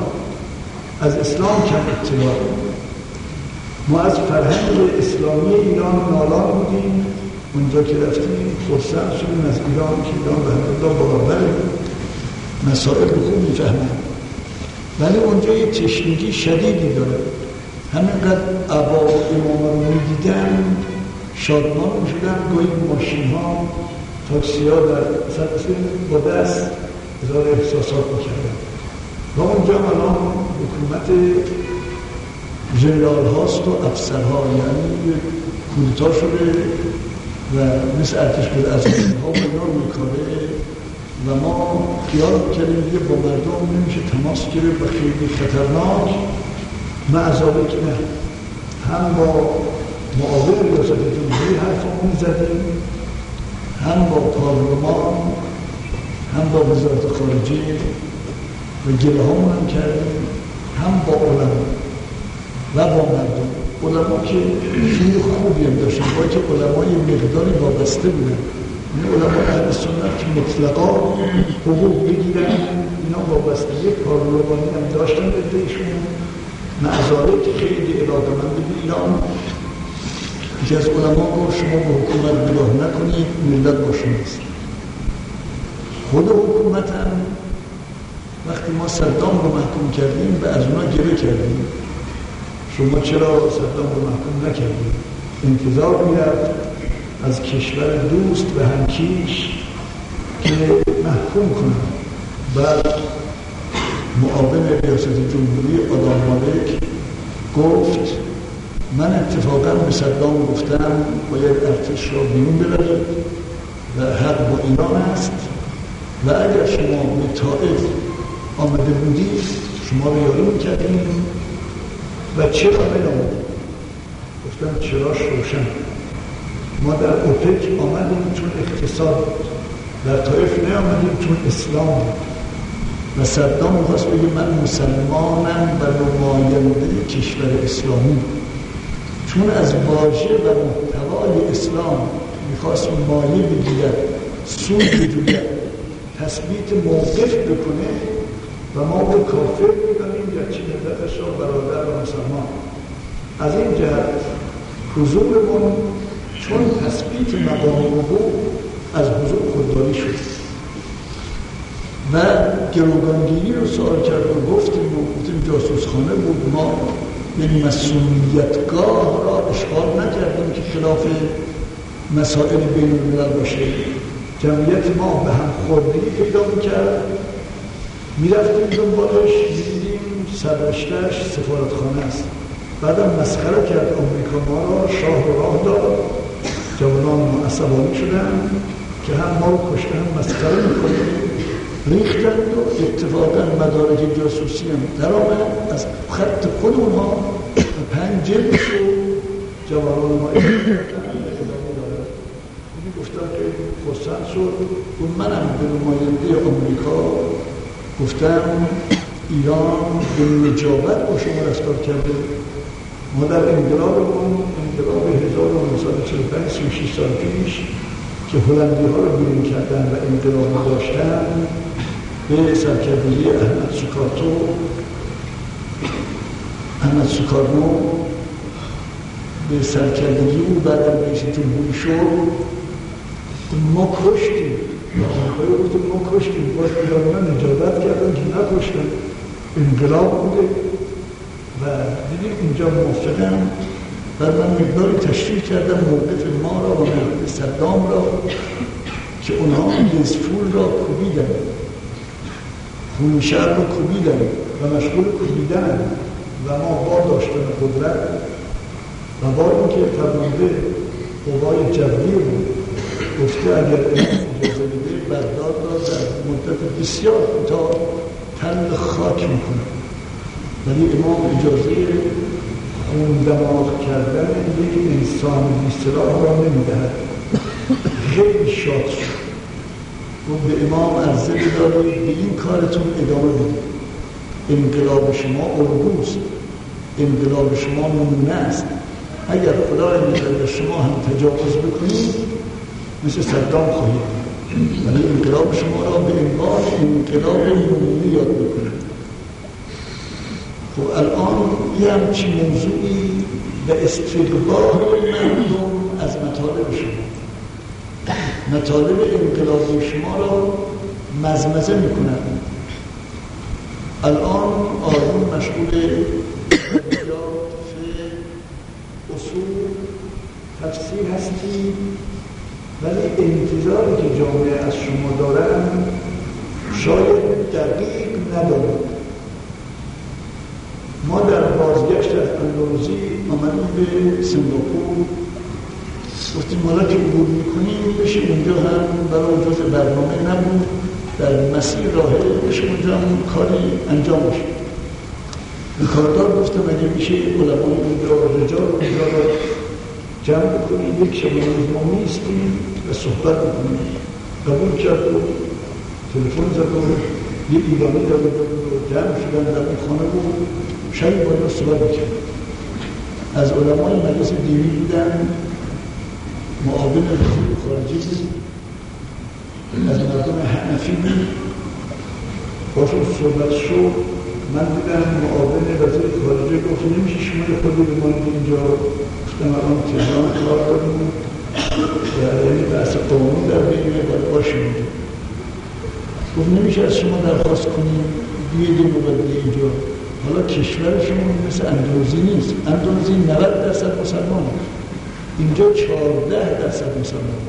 اسلام کم اطلاع. ما از فرهنگ اسلامی ایران نالان بودیم، اونجا که رفتیم خرسند شدیم از ایران که ایران رحمت الله برابر مسائل رو خوب میفهمن، ولی اونجا یه تشنگی شدیدی داره. همینقدر عبا و امام رو میدیدن شادمان میشدن، گویی ماشین ها تاکسی ها در سطح با دست اظهار احساسات میکردن. و اونجا الان حکومت ژنرال هاست و افسرها، یعنی کودتا شده و مثل ارتش به از ها اینا میکاره و ما خیال کردیم دیگه با مردم نمیشه تماس گرفت و خیلی خطرناک. معذابه که نه، هم با معاون ریاست جمهوری حرفمون زدیم، هم با پارلمان، هم با وزارت خارجه و گله همون هم کردیم، هم با علما و با مردم. علما که خیلی خوبی هم داشتن، با که علما یه مقداری وابسته بودن. این علما اهل سنت که مطلقا حقوق بگیرن، اینا وابستگی پارلمانی هم داشتن به دیشون. معذارت خیلی اراده‌مند به ایران که از علما گفت شما به حکومت نگاه نکنید، ملت با شماست. خود حکومت هم وقتی ما صدام رو محکوم کردیم به از اونا گله کردیم، شما چرا صدام رو محکوم نکردیم؟ انتظار میرفت از کشور دوست و همکیش که محکوم کنن. بعد معاون ریاست جمهوری آدم مالک گفت من اتفاقا به صدام گفتم باید ارتش را بیرون ببرید و حق با ایران است و اگر شما به طائف آمده بودید شما رو یاری میکردیم و چرا نمی‌آمدید؟ گفتم چراش روشن. ما در اوپک آمدیم چون اقتصاد بود، در طائف نیامدیم چون اسلام بود. و صدام می‌خواست بگه من مسلمانم و نماینده کشور اسلامی، چون از واژه و محتوای اسلام می‌خواست مایه بگیرد، سود بگیرد، تثبیت موقف بکنه و ما به کافر می‌دانیم یا چی ملتش را برادر و مسلمان. از این جهت حضورمون چون تثبیت مقام حقوق از حضور خودداری شد و گروگانگیری رو سوال کرد و گفتیم جاسوسخانه بود. ما این مسئولیتگاه را اشغال نکردیم که خلاف مسائل بین الملل باشه. جمعیت ما به هم خوردگی پیدا میکرد، میرفتیم دنبالش، میدیدیم سررشته‌اش سفارتخانه است. بعدم مسخره کرد آمریکا ما را، شاه رو راه داد، جوانان ما عصبانی شدن که هم ما رو کشتن هم مسخره میکنیم، ریختن و اتفاقا مدارک جاسوسی هم در آمد از خط خود اونها 5 جلدش رو جوانان ما ادامه داره. گفتم که خرسند شد و منم به نماینده آمریکا گفتم ایران به نجابت با شما رفتار کرده. ما در انقلابمون، انقلاب 1945 36 سال پیش که هلندی ها رو بیرون کردن و انقلاب داشتن، به سرکردگی احمد سوکارنو به سرکردگی او بعد از رئیس جمهوری شد ما کشتیم گفتیم ما کشتیم باید ایرانیان اجابت کردن که نکشتن انقلاب بوده و دیدیم اینجا موافقم. بعد من مقداری تشریح کردم موقف ما را و موقف صدام را که اونها لیزفول را کوبیدن، خونشهر را کوبیدن و مشغول کوبیدن و ما با داشتن قدرت و با اینکه فرمانده قوای جوی بود گفته اگر اجازه بده بغداد را در مدت بسیار کوتاه تن خاک میکنه، ولی امام اجازه خون دماغ کردن یک انسان بی‌سلاح را نمیدهد. خیلی شاد شد. گفت به امام عرضه بدارید به این کارتون ادامه بدید. انقلاب شما الگوست، انقلاب شما نمونه است. اگر خدای نکرده شما هم تجاوز بکنید مثل صدام خواهید، ولی انقلاب شما را به عنوان انقلاب نمونه یاد بکنید. خب الان یه همچین موضوعی به استقبال مردم از مطالب شما، مطالب انقلابی شما را مزمزه میکنند. الان آروم مشغول اصول تفسیر هستی، ولی انتظاری که جامعه از شما دارند شاید دقیق ندارد. ما در بازگشت از اندونزی آمدیم به سنگاپور، گفتیم حالا که عبور میکنیم بشه اونجا هم برای جز برنامه نبود در مسیر راهه بشه اونجا هم کاری انجام بشه. به کاردار گفتم اگه میشه علمای اونجا رجال اونجا را جمع بکنیم، یک شب روز ما میستیم و صحبت بکنیم. قبول کرد و تلفن زد و یه ایرانی در جمع شدن در اون خانه بود. شبی باید صحبت بکنیم. از علمای مجلس دینی بودن، معاون وزیر خارجی بود، از مردم حنفی بود. باشون صحبت شد. من دیدم معاون وزیر خارجی گفت نمیشه شما خودی بمانید اینجا. گفتم الان تهران کار داریم و یعنی بحث قانون در بینه باید باشیم اینجا. گفت نمیشه از شما درخواست کنیم بیایید مبادله اینجا. حالا کشور شما مثل اندونزی نیست. اندونزی 90% مسلمان است، اینجا 14% مسلمان،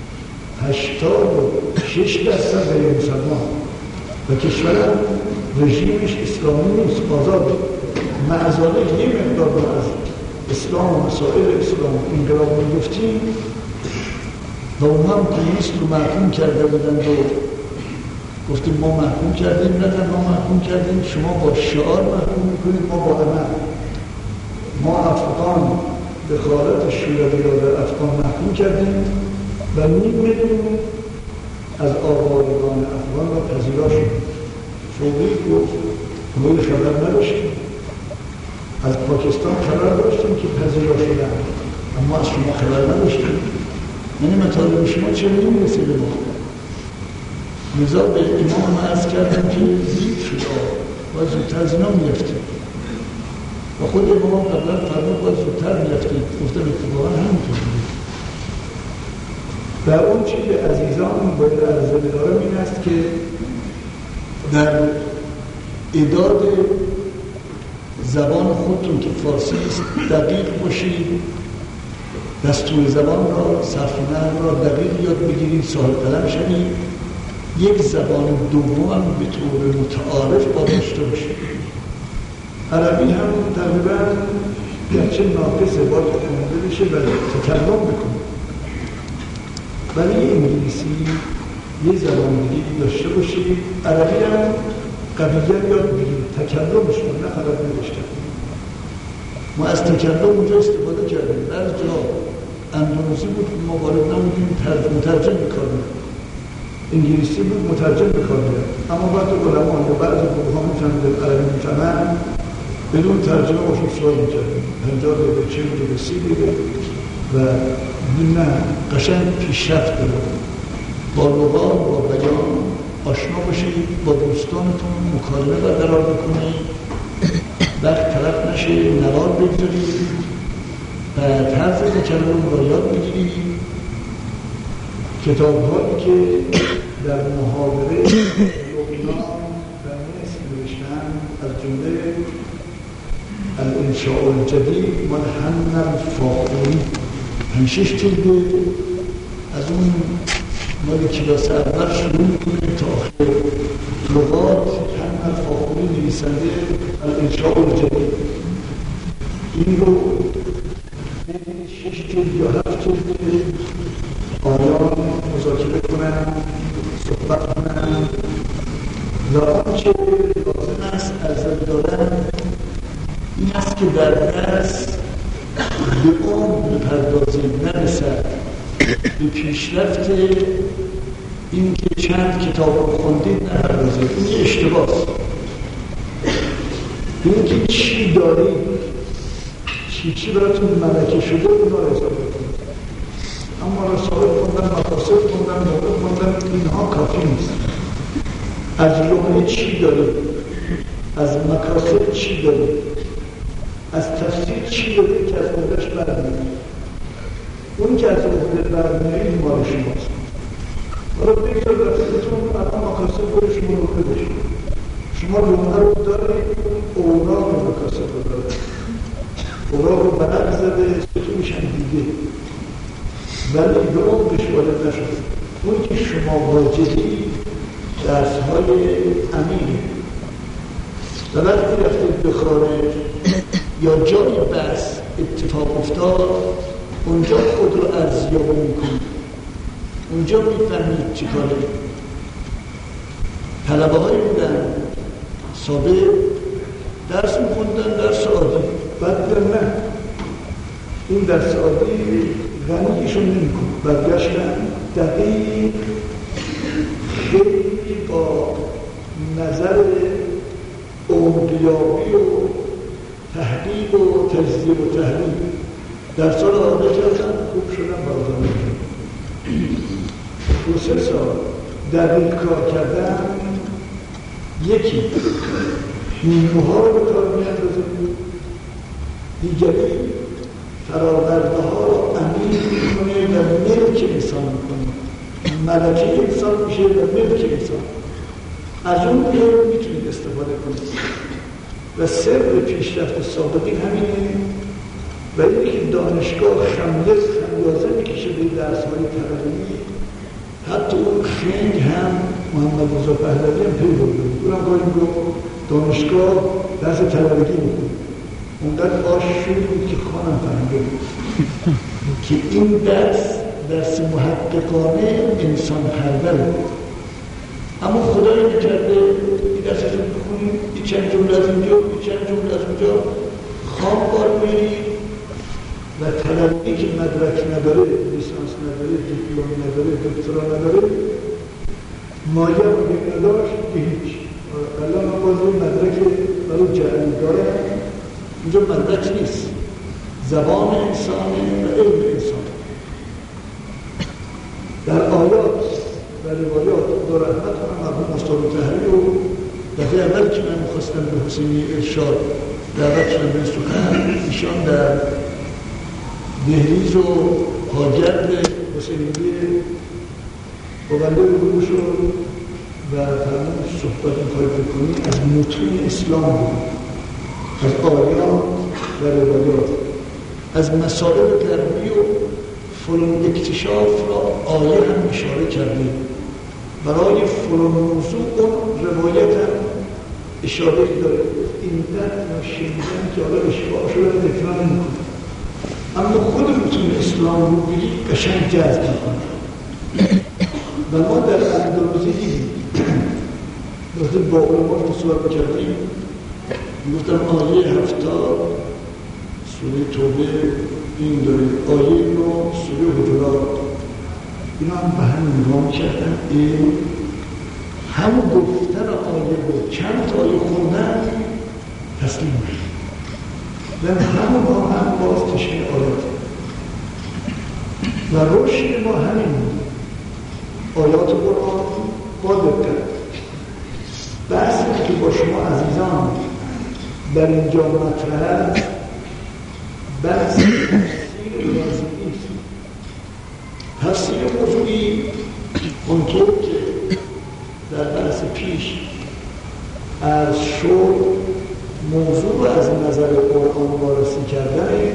86% غیر مسلمان و کشور رژیمش اسلامی نیست، آزاده. معذاله یه مقدار از اسلام و مسائل اسلام انقلاب میگفتیم و اون هم کمونیست رو محکوم کرده بودند و گفتیم ما محکوم کردیم، نه تنها محکوم کردیم، شما با شعار محکوم میکنید، ما با عمل. ما افغان به خالت شوروی در افغان محکوم کردیم و 9 میلیون از آوارگان افغان را پذیرا شد. فوقی گفت ما خبر نداشتیم، از پاکستان خبر داشتیم که پذیرا شدن، اما از شما خبر نداشتیم. یعنی مطالب شما چرا نمیرسه به ما؟ لذا به امام عرض کردم که دید شد باید زودتر از اینا میرفتیم و خود امام قبلا فرمود باید زودتر میرفتیم. گفتم اتفاقا همینطور بود. و اون چی به عزیزان باید عرضه بدارم این است که در اعداد زبان خودتون که فارسی است دقیق باشید، دستور زبان را، صرف نحو را دقیق یاد بگیرید، صاحب قلم شوید. یک زبان دوم هم به طور متعارف با داشته باشید. عربی هم تقریبا گرچه ناقصه باید خونده بشه و تکلم بکنه، ولی انگلیسی یه زبان دیگه داشته باشید. عربی هم قویت یاد بگیرید، تکلمش رو نه خبر نداشته. ما از تکلم اونجا استفاده کردیم. بعض جا اندونزی بود ما وارد نمودیم، مترجم بکاریم، انگلیسی بود مترجم بکاریم، اما بعد علما یا بعض گروه ها میفهمیدن عربی میفهمن بدون ترجمه باشون سوال میکردیم 50 دقیقه 40 دقیقه 30 دقیقه و نه قشنگ پیشرفت داره. با لغات با بیان آشنا باشید، با دوستانتون مکالمه برقرار بکنید، وقت طرف نشه، نوار بگذارید و طرز تکلم را یاد بگیرید کتاب‌هایی که در محاوره لبنان و مصر نوشتن از جمله الانشاء الجدید مال حنا الفاخوری 5-6 جلد از اون مال کلاس اول شروع می‌کنه تا آخر لغات حنا الفاخوری نویسنده الانشاء الجدید این رو 6 جلد یا 7 جلد آیان مذاکره کنم صحبت کنم و آنچه لازم است ارزش دارم این است که در درس به عمق بپردازیم نرسد به پیشرفت این که چند کتاب رو خوندید نپردازید. این یه اشتباه است. این که چی دارید چی براتون ملکه شده اونا رو حساب کنید. اما رسائل خوندن مقاصد خوندن موقع خوندن اینها کافی نیست. از لغه چی دارید، از مقاصد چی دارید، از تفسیر چی دارید که از خودش برمی‌دارید. اون که از خودش برمی‌دارید مال شماست. حالا بگذار رفتتون الان مقاصد باید شما رو بشه. شما لغه رو دارید، اوراق مقاصد رو دارید. اوراق رو برق زده ستونش هم دیده ولی به عمقش وارد نشد. اون که شما واجدی درس‌های عمیقه و وقتی رفتید به خارج یا جای بحث اتفاق افتاد اونجا خود رو ارزیابی میکنید، اونجا میفهمید چی کاره. طلبه هایی بودن سابق درس میخوندن، درس عادی، بعد نه این درس عادی غنیشون نمیکنه، برگشتن دقیق خیلی با نظر عمقیابی و تحقیق و تجزیه و تحلیل درس ها رو آده کردن، خوب شدن بازانه کردن. 2-3 سال دقیق کار کردن یکی نیمه ها رو به کار میاندازه، دیگری فراورده ها رو عمیق میکنه و ملک انسان میکنه، ملکه انسان میشه و ملک انسان. از اون علم میتونید استفاده کنید و سر پیشرفت سابقین همینه و اینه که دانشگاه خمیازه میکشه به درس های تقریبی. حتی اون خنگ هم محمد رضا پهلوی هم پی برده بود، اونم گاهی گفت دانشگاه درس تقریبی میکنه. اونقدر آش شده بود که خانم فهمیده بود که این درس محققانه انسان پروره. اما خدایی نکرده این درس رو بخونیم، این چند جمله از اینجا، این چند جمله از اونجا، خواب بار میرید و طلبی که مدرک نداره، لیسانس نداره، دیپلم نداره، دکترا نداره، مایه رو نداشت که هیچ. الان من باز این مدرک برای جعلی داره، اینجا مدرک نیست، زبان انسانه و علم انسان. در آیات و روایات خدا رحمت کنم مرحوم استاد طاهری و دفعه اول که من می‌خواستم به حسینی ارشاد دعوت شدم به سخن، ایشان در دهلیز و حاجت حسینی بابنده رو شد و فرمود صحبت می‌خواهید بکنید از متون اسلام بود، از آیات و روایات، از مسائل غربی و فلان اکتشاف را آیه هم اشاره کرده، برای فلان موضوع اون روایت هم اشاره داره. این درد شنیدن که حالا اشباع شده تکرار نمی‌کنه، اما خود متون اسلام رو بگید قشنگ جذب می‌کنه. و ما در اندلوزی دیدیم وقتی با علما صحبت کردیم گفتم آیه 70 سوره توبه این داریم، آیه 9 سوره حجرات، اینا هم به هم نگاه کردن، این همون گفتن آیه بود چند تا آیه خوندن تسلیم بود و همون با هم باز تشکیل آیات و رشد ما همین بود. آیات قرآن با دقت بحثی که با شما عزیزان در اینجا مطرح است بحث تفسیر موضوعی است. تفسیر موضوعی اونطور که در بحث پیش از شد موضوع از نظر قرآن وارسی کردن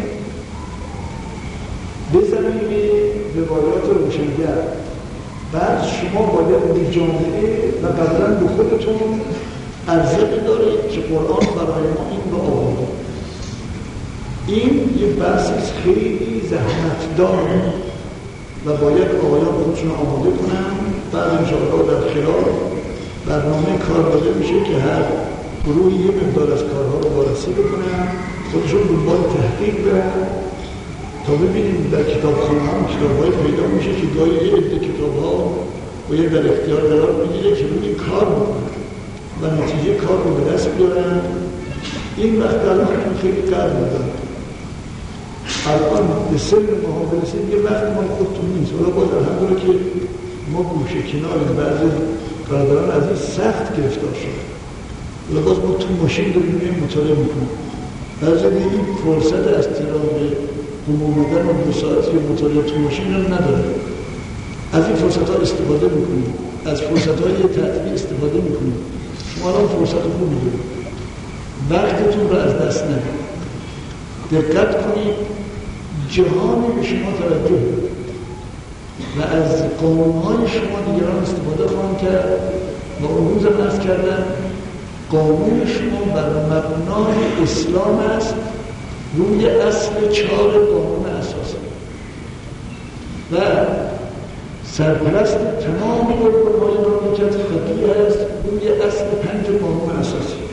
بزنیم روایات روشنگر. بعد شما باید به جامعه و قبلا به خودتون عرضه دارید که قرآن برای ما این رو آورده. این یه بحثی خیلی زحمت داره و باید آقایان خودشون آماده کنن. بعد انشاءالله در خلال برنامه کار داده میشه که هر گروهی یه مقدار از کارها رو وارسی بکنن، خودشون دنبال تحقیق برن تا ببینیم در کتابخانه هم کتاب‌های پیدا میشه که گاهی یه عده کتاب‌ها باید در اختیار قرار بگیره که روی کار بکنن و نتیجه کار رو به دست بیارن. این وقت الان خیلی قرد میدن، الان به سن ما برسیم یه وقت ما خودتون نیست. ولی باید الحمدلله که ما گوشه کنار بعضی برادران از این سخت گرفتار شد، ولی باز ما تو ماشین داریم این مطالعه میکنیم. بعضی این فرصت از تهران به اومدن و 2 ساعتی مطالعه تو ماشین رو نداره. از این فرصت ها استفاده میکنیم، از فرصت های تعطیلی استفاده میکنیم. شما الان فرصت رو میدونید، وقتتون رو از دست ندید. دقت کنید، جهانی به شما توجه و از قانونهای شما دیگران استفاده خواهند کرد و اون روز عرض کردن قانون شما بر مبنای اسلام است، روی اصل 4 قانون اساسی و سرپرست تمام قانونهای مملکت فقیه است روی اصل 5 قانون اساسی.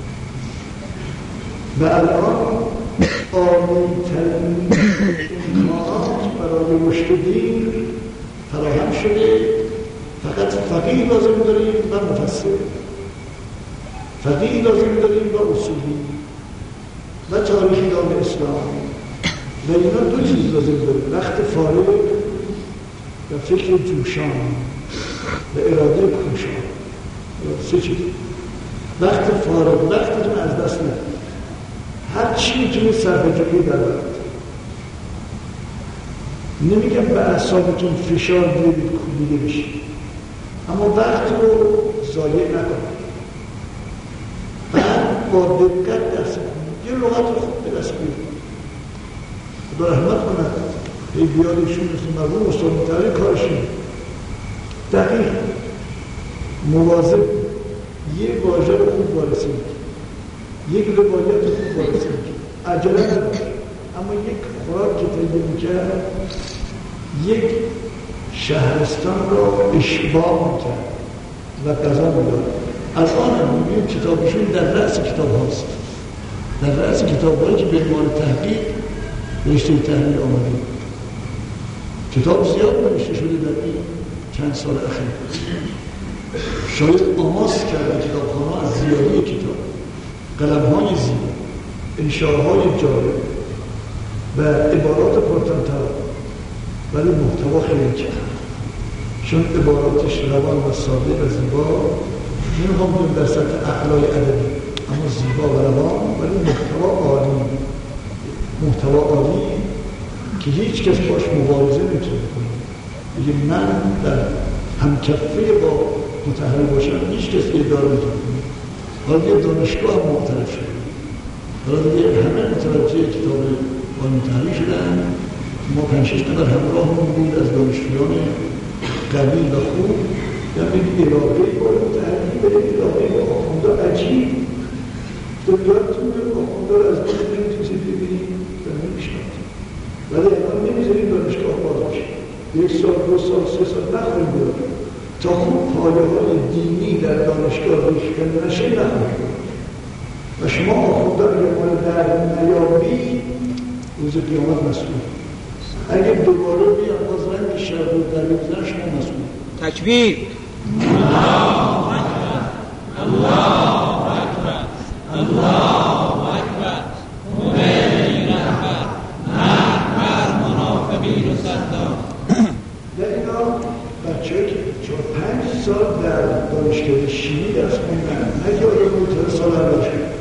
و الان عالی‌ترین امکانات برای رشد دین فراهم شده. فقط فقیه لازم داریم و مفسر، فقیه لازم داریم و اصولی و تاریخی دان اسلام. و اینا 2 چیز لازم داریم: وقت فارغ و فکر جوشان و اراده کوشان. 3 چیز. وقت فارغ، وقتتون از دست ندید، هر چی میتونید صرفه‌جویی در وقت. نمیگم به اعصابتون فشار بیارید کوبیده بشید، اما وقت رو ضایع نکنید. بعد با دقت درس کنید، یه لغت رو خوب به دست بیارید. خدا رحمت کنه ای بیادشون مثل مرحوم استاد مطهری کارشون دقیق مواظب، یه واژه رو خوب وارسی میکنه، یک روایت خوب وارسی میکنه، عجله نداره. اما یک خوراک که تهیه میکرد یک شهرستان رو اشباع میکرد و غذا میداد. از آن هم میبینیم کتابشون در رأس کتاب هاست، در رأس کتاب هایی که به عنوان تحقیق رشته تحلیل آمده. کتاب زیاد نوشته شده در این چند سال اخیر. شاید آماس کرده کتابخانه از زیادی کتاب، قلم‌های زیبا، انشاءهای جالب و عبارات پرطنطرا، ولی محتوا خیلی کم، چون عباراتش روان و ساده و زیبا. نمیخوام بگم در سطح اعلای ادبی، اما زیبا و روان، ولی محتوا عالی، محتوا عالی که هیچ کس باش مبارزه نمیتونه کنه. بگه من در همکفه با مطهری باشم، هیچ کس ادعا نمیتونه کنه. حالا یه دانشگاه هم معترف شده، حالا دیگه همه متوجه کتاب مطهری شدن. ما 5-6 نفر همراهمون بود از دانشجویان قوی و خوب، یعنی علاقه با مطهری برید، علاقه با آخونده عجیب دنیاتون رو آخونده رو از باید نمیتونید ببینید و نمیشنید، ولی الان نمیذارید دانشگاه باز بشه. 1 سال 2 سال 3 سال نخواهیم بود تا خوب پایه های دینی در دانشگاه روشکنده نشه نخواهیم بود. و شما آخونده اگر مال در نیابی روز قیامت مسئول. اگر دوباره بیان باز رنگ شرق رو در بگذارن شما مسئول. تکبیر! الله اکبر! الله اکبر! الله اکبر! مومن رهبر! رهبر منافقین و صدام. در اینا بچه که 4-5 سال در دانشگاه شیمی درس خوندن، اگه آیا مطهر سال اول شد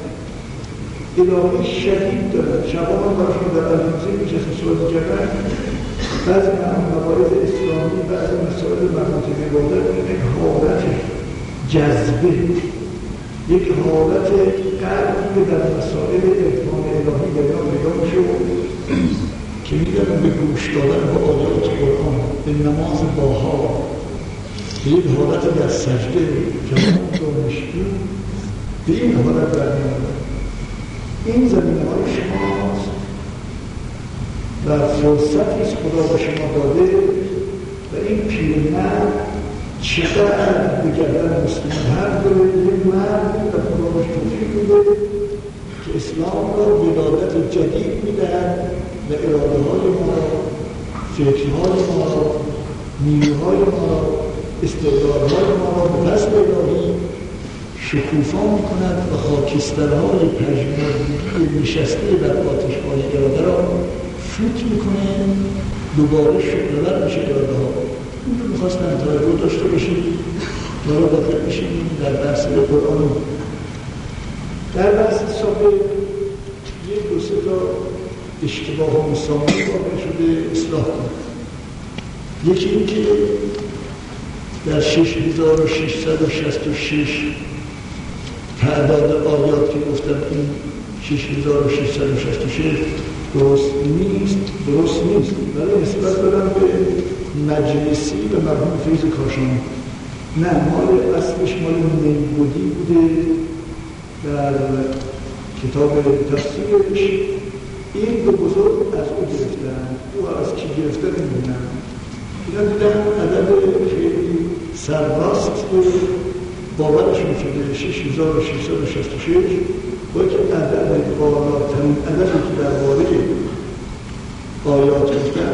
علاقه شدید دارن. شبان هم براشون در علمزه میشه سوال کردن بعضی مواعظ اسلامی، بعضی مسائل مناطق عبادت یک حالت جذبه، یک حالت قلبی در مسائل عرفان الهی بیان شد که میگن به گوش دادن به آیات قرآن، به نماز باها، به یک حالت در سجده جوان دانشجو به این حالت برمی‌آورد. این زمینه‌های شماست و فرصتی است خدا به شما داده و این پیرمرد چقدر به گردن مسلمان داره. یک مرد و خدا بهش توفیق میده که اسلام را ولادت جدید میدهد و اراده های ما را، فکرهای ما را، نیروهای ما را، استعدادهای ما را به فضل الهی شکوفا میکند و خاکسترهای پژمردگی نشسته در آتش‌های اراده را فوت میکنه، دوباره شکل‌ور میشه اراده ها. این رو میخواستم توجه داشته باشید. دارا داخل میشیم در بحث قرآن. در بحث سابق یک دو سه تا اشتباه و مسامحه واقع شده اصلاح کنید. یکی این که در 6666 تعداد آیات که گفتم این 6666 درست نیست ولی نسبت دادم به مجلسی و مرحوم فیض کاشانی. نه، مال اصلش مال نیبودی بوده در کتاب تفسیرش. این دو بزرگ از او گرفتن. او از کی گرفته نمیدونم. اینا دیدن عدد خیلی سرراست باورشون شده 6666 با که عدد بالاترین عددی که درباره آیات گفتن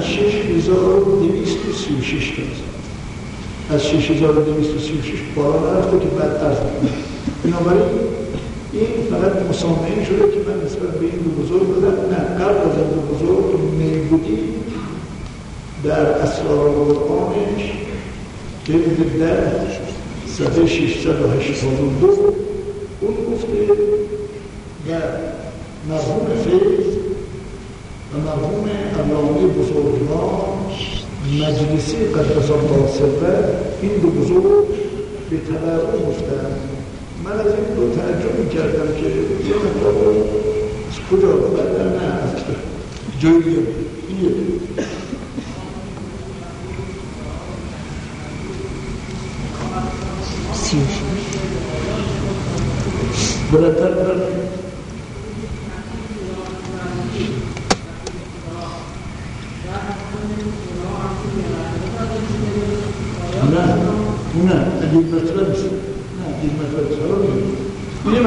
6236 تاست. از 6236 بالا نرفته که بعد عرض کنم. بنابراین این فقط مسامحه شده که من نسبت به این دو بزرگ دادم. نه، قبل از این دو بزرگ میبودی در اسرار قرآنش جلد 10 صفحه 682 اون گفته و مرحوم فیض و مرحوم علامه بزرگوار مجلسی قدس الله سره این دو بزرگ به تبعه گفتن. من از این دو تعجب می‌کردم که یه مقدار از کجا بدن نه از جایی بیاد. بلندتر نه یک مطلب نیست. یک مطلب یه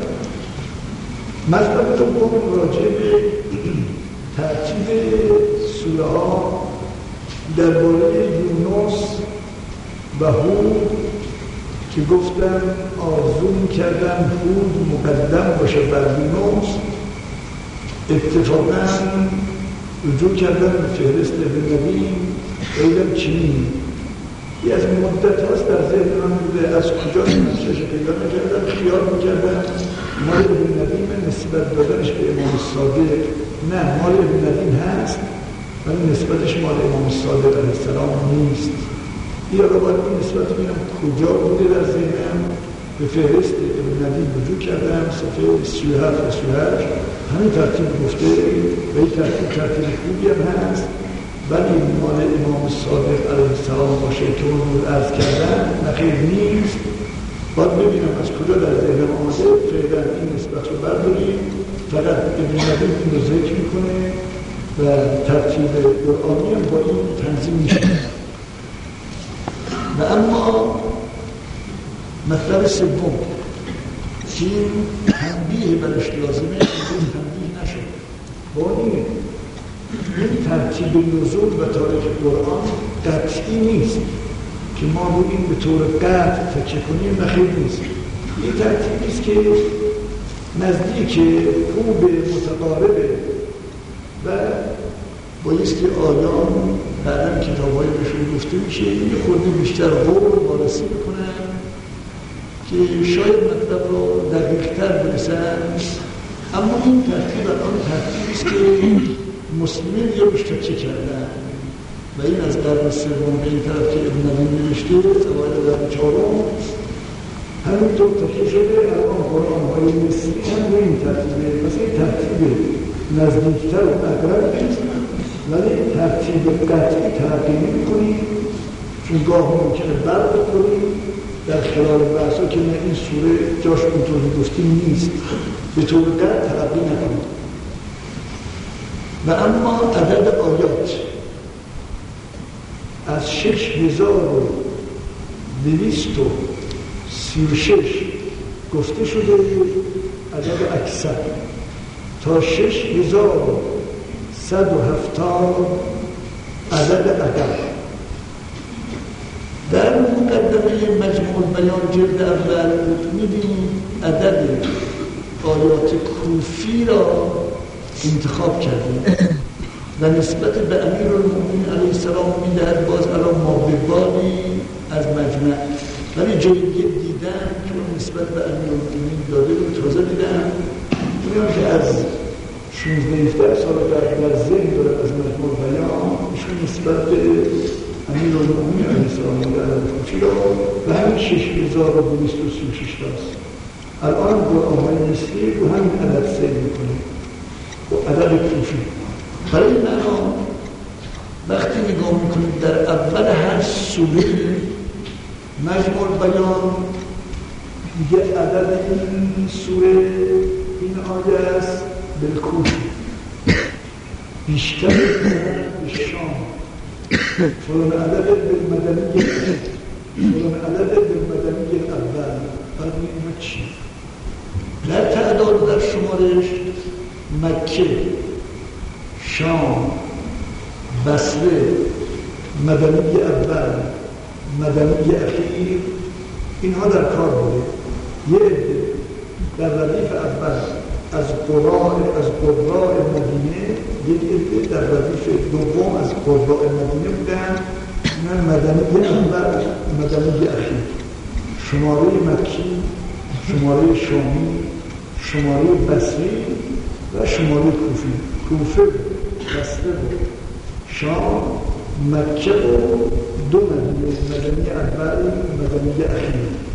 مطلب دوم راجع به ترتیب سوره ها درباره یونس و هود که گفتن آرزو می‌کردن هود مقدم باشه بر یونس. اتفاقاً رجوع کردن به فهرست ابن نبی علم چینی. یه از مدت هاست در ذهن من بوده، از کجا نمیشه پیدا نکردم. خیال میکردم مال ابن نبی نسبت دادنش به امام صادق، نه مال ابن نبی هست ولی نسبتش مال امام صادق علیه السلام نیست. یا رو باید این نسبت بینم کجا بوده در ذهنم. به فهرست ابن نبی رجوع کردم صفحه 37 و 38 همین ترتیب گفته و این ترتیب خوبی هم هست ولی مال امام صادق علیه السلام باشه که اون رو عرض کردن نخیر نیست. باید ببینم از کجا در ذهنم آمده. فعلا این نسبت رو برداریم. فقط ابن نبی این رو ذکر میکنه و ترتیب قرآنی هم با این تنظیم میشه. و اما مطلب سوم که تنبیه برش لازمه این تنبیه نشد. با این ترتیب نزول و تاریخ قرآن قطعی نیست که ما رو این به طور قطع تکیه کنیم. نخیر نیست. این ترتیبی است که نزدیک خوب متقاربه و بایست که آیان بعداً کتاب‌های بهشون گفته میشه یه خورده بیشتر قول وارسی میکنن که شاید مطلب رو دقیق‌تر برسن. اما این ترتیب الان ترتیبی است که مسلمین یه روش تکیه کردن و این از قرن سوم به این طرف که ابن نبی نوشته اوایل قرن چهارم همینطور تکیه شده. الان قرآن‌های مصری هم به این ترتیبه، مثل این ترتیب نزدیکتر و اقرب نیست، ولی ترتیب قطعی ترقی نمی‌کنیم، چون گاه ممکنه برد بکنیم در خلال بحثا که نه این سوره جاش اونطوری گفتیم نیست، به طور قطع ترقی نکنیم. و اما عدد آیات از 6236 گفته شده عدد اکثر تا 6170 عدد اقل. در مقدمه مجموع بیان جلد اول می‌بینیم عدد آیات کوفی را انتخاب کردیم و نسبت به امیرالمومنین علیه السلام می‌دهد باز الان مابقایی از مجمع، ولی جایی دیدن که نسبت به امیرالمومنین داده رو تازه دیدن، می‌بینم که از 16 سال در ذهن داره از مجموع بیان ایشون نسبت به امیرالمومنین علیه السلام و همین 6236 تاست. الان قرآن‌های مصری رو همین عدد سیر می‌کنه و عدد کوفی. برای این معنا وقتی نگاه میکنید در اول هر سوره مجموع بیان میگه عدد این سوره این آیه است بالکوفی، بیشتر به شام، فلان عدد بالمدنی، فلان عدد بالمدنی اول. بعد میگه چی؟ در تعداد در شمارش مکه، شام، بصره، مدنی اول، مدنی اخیر، اینها در کار بوده. یه عده در ردیف اول از قراء مدینه، یک عده در ردیف دوم از قراء مدینه بودن، من مدنی اول، مدنی اخیر. شماره مکی، شماره شامی، شماره بصری و شماره کوفی. کوفه، بصره، شام، مکه و دو مدینه، مدنی اول، مدنی اخیر.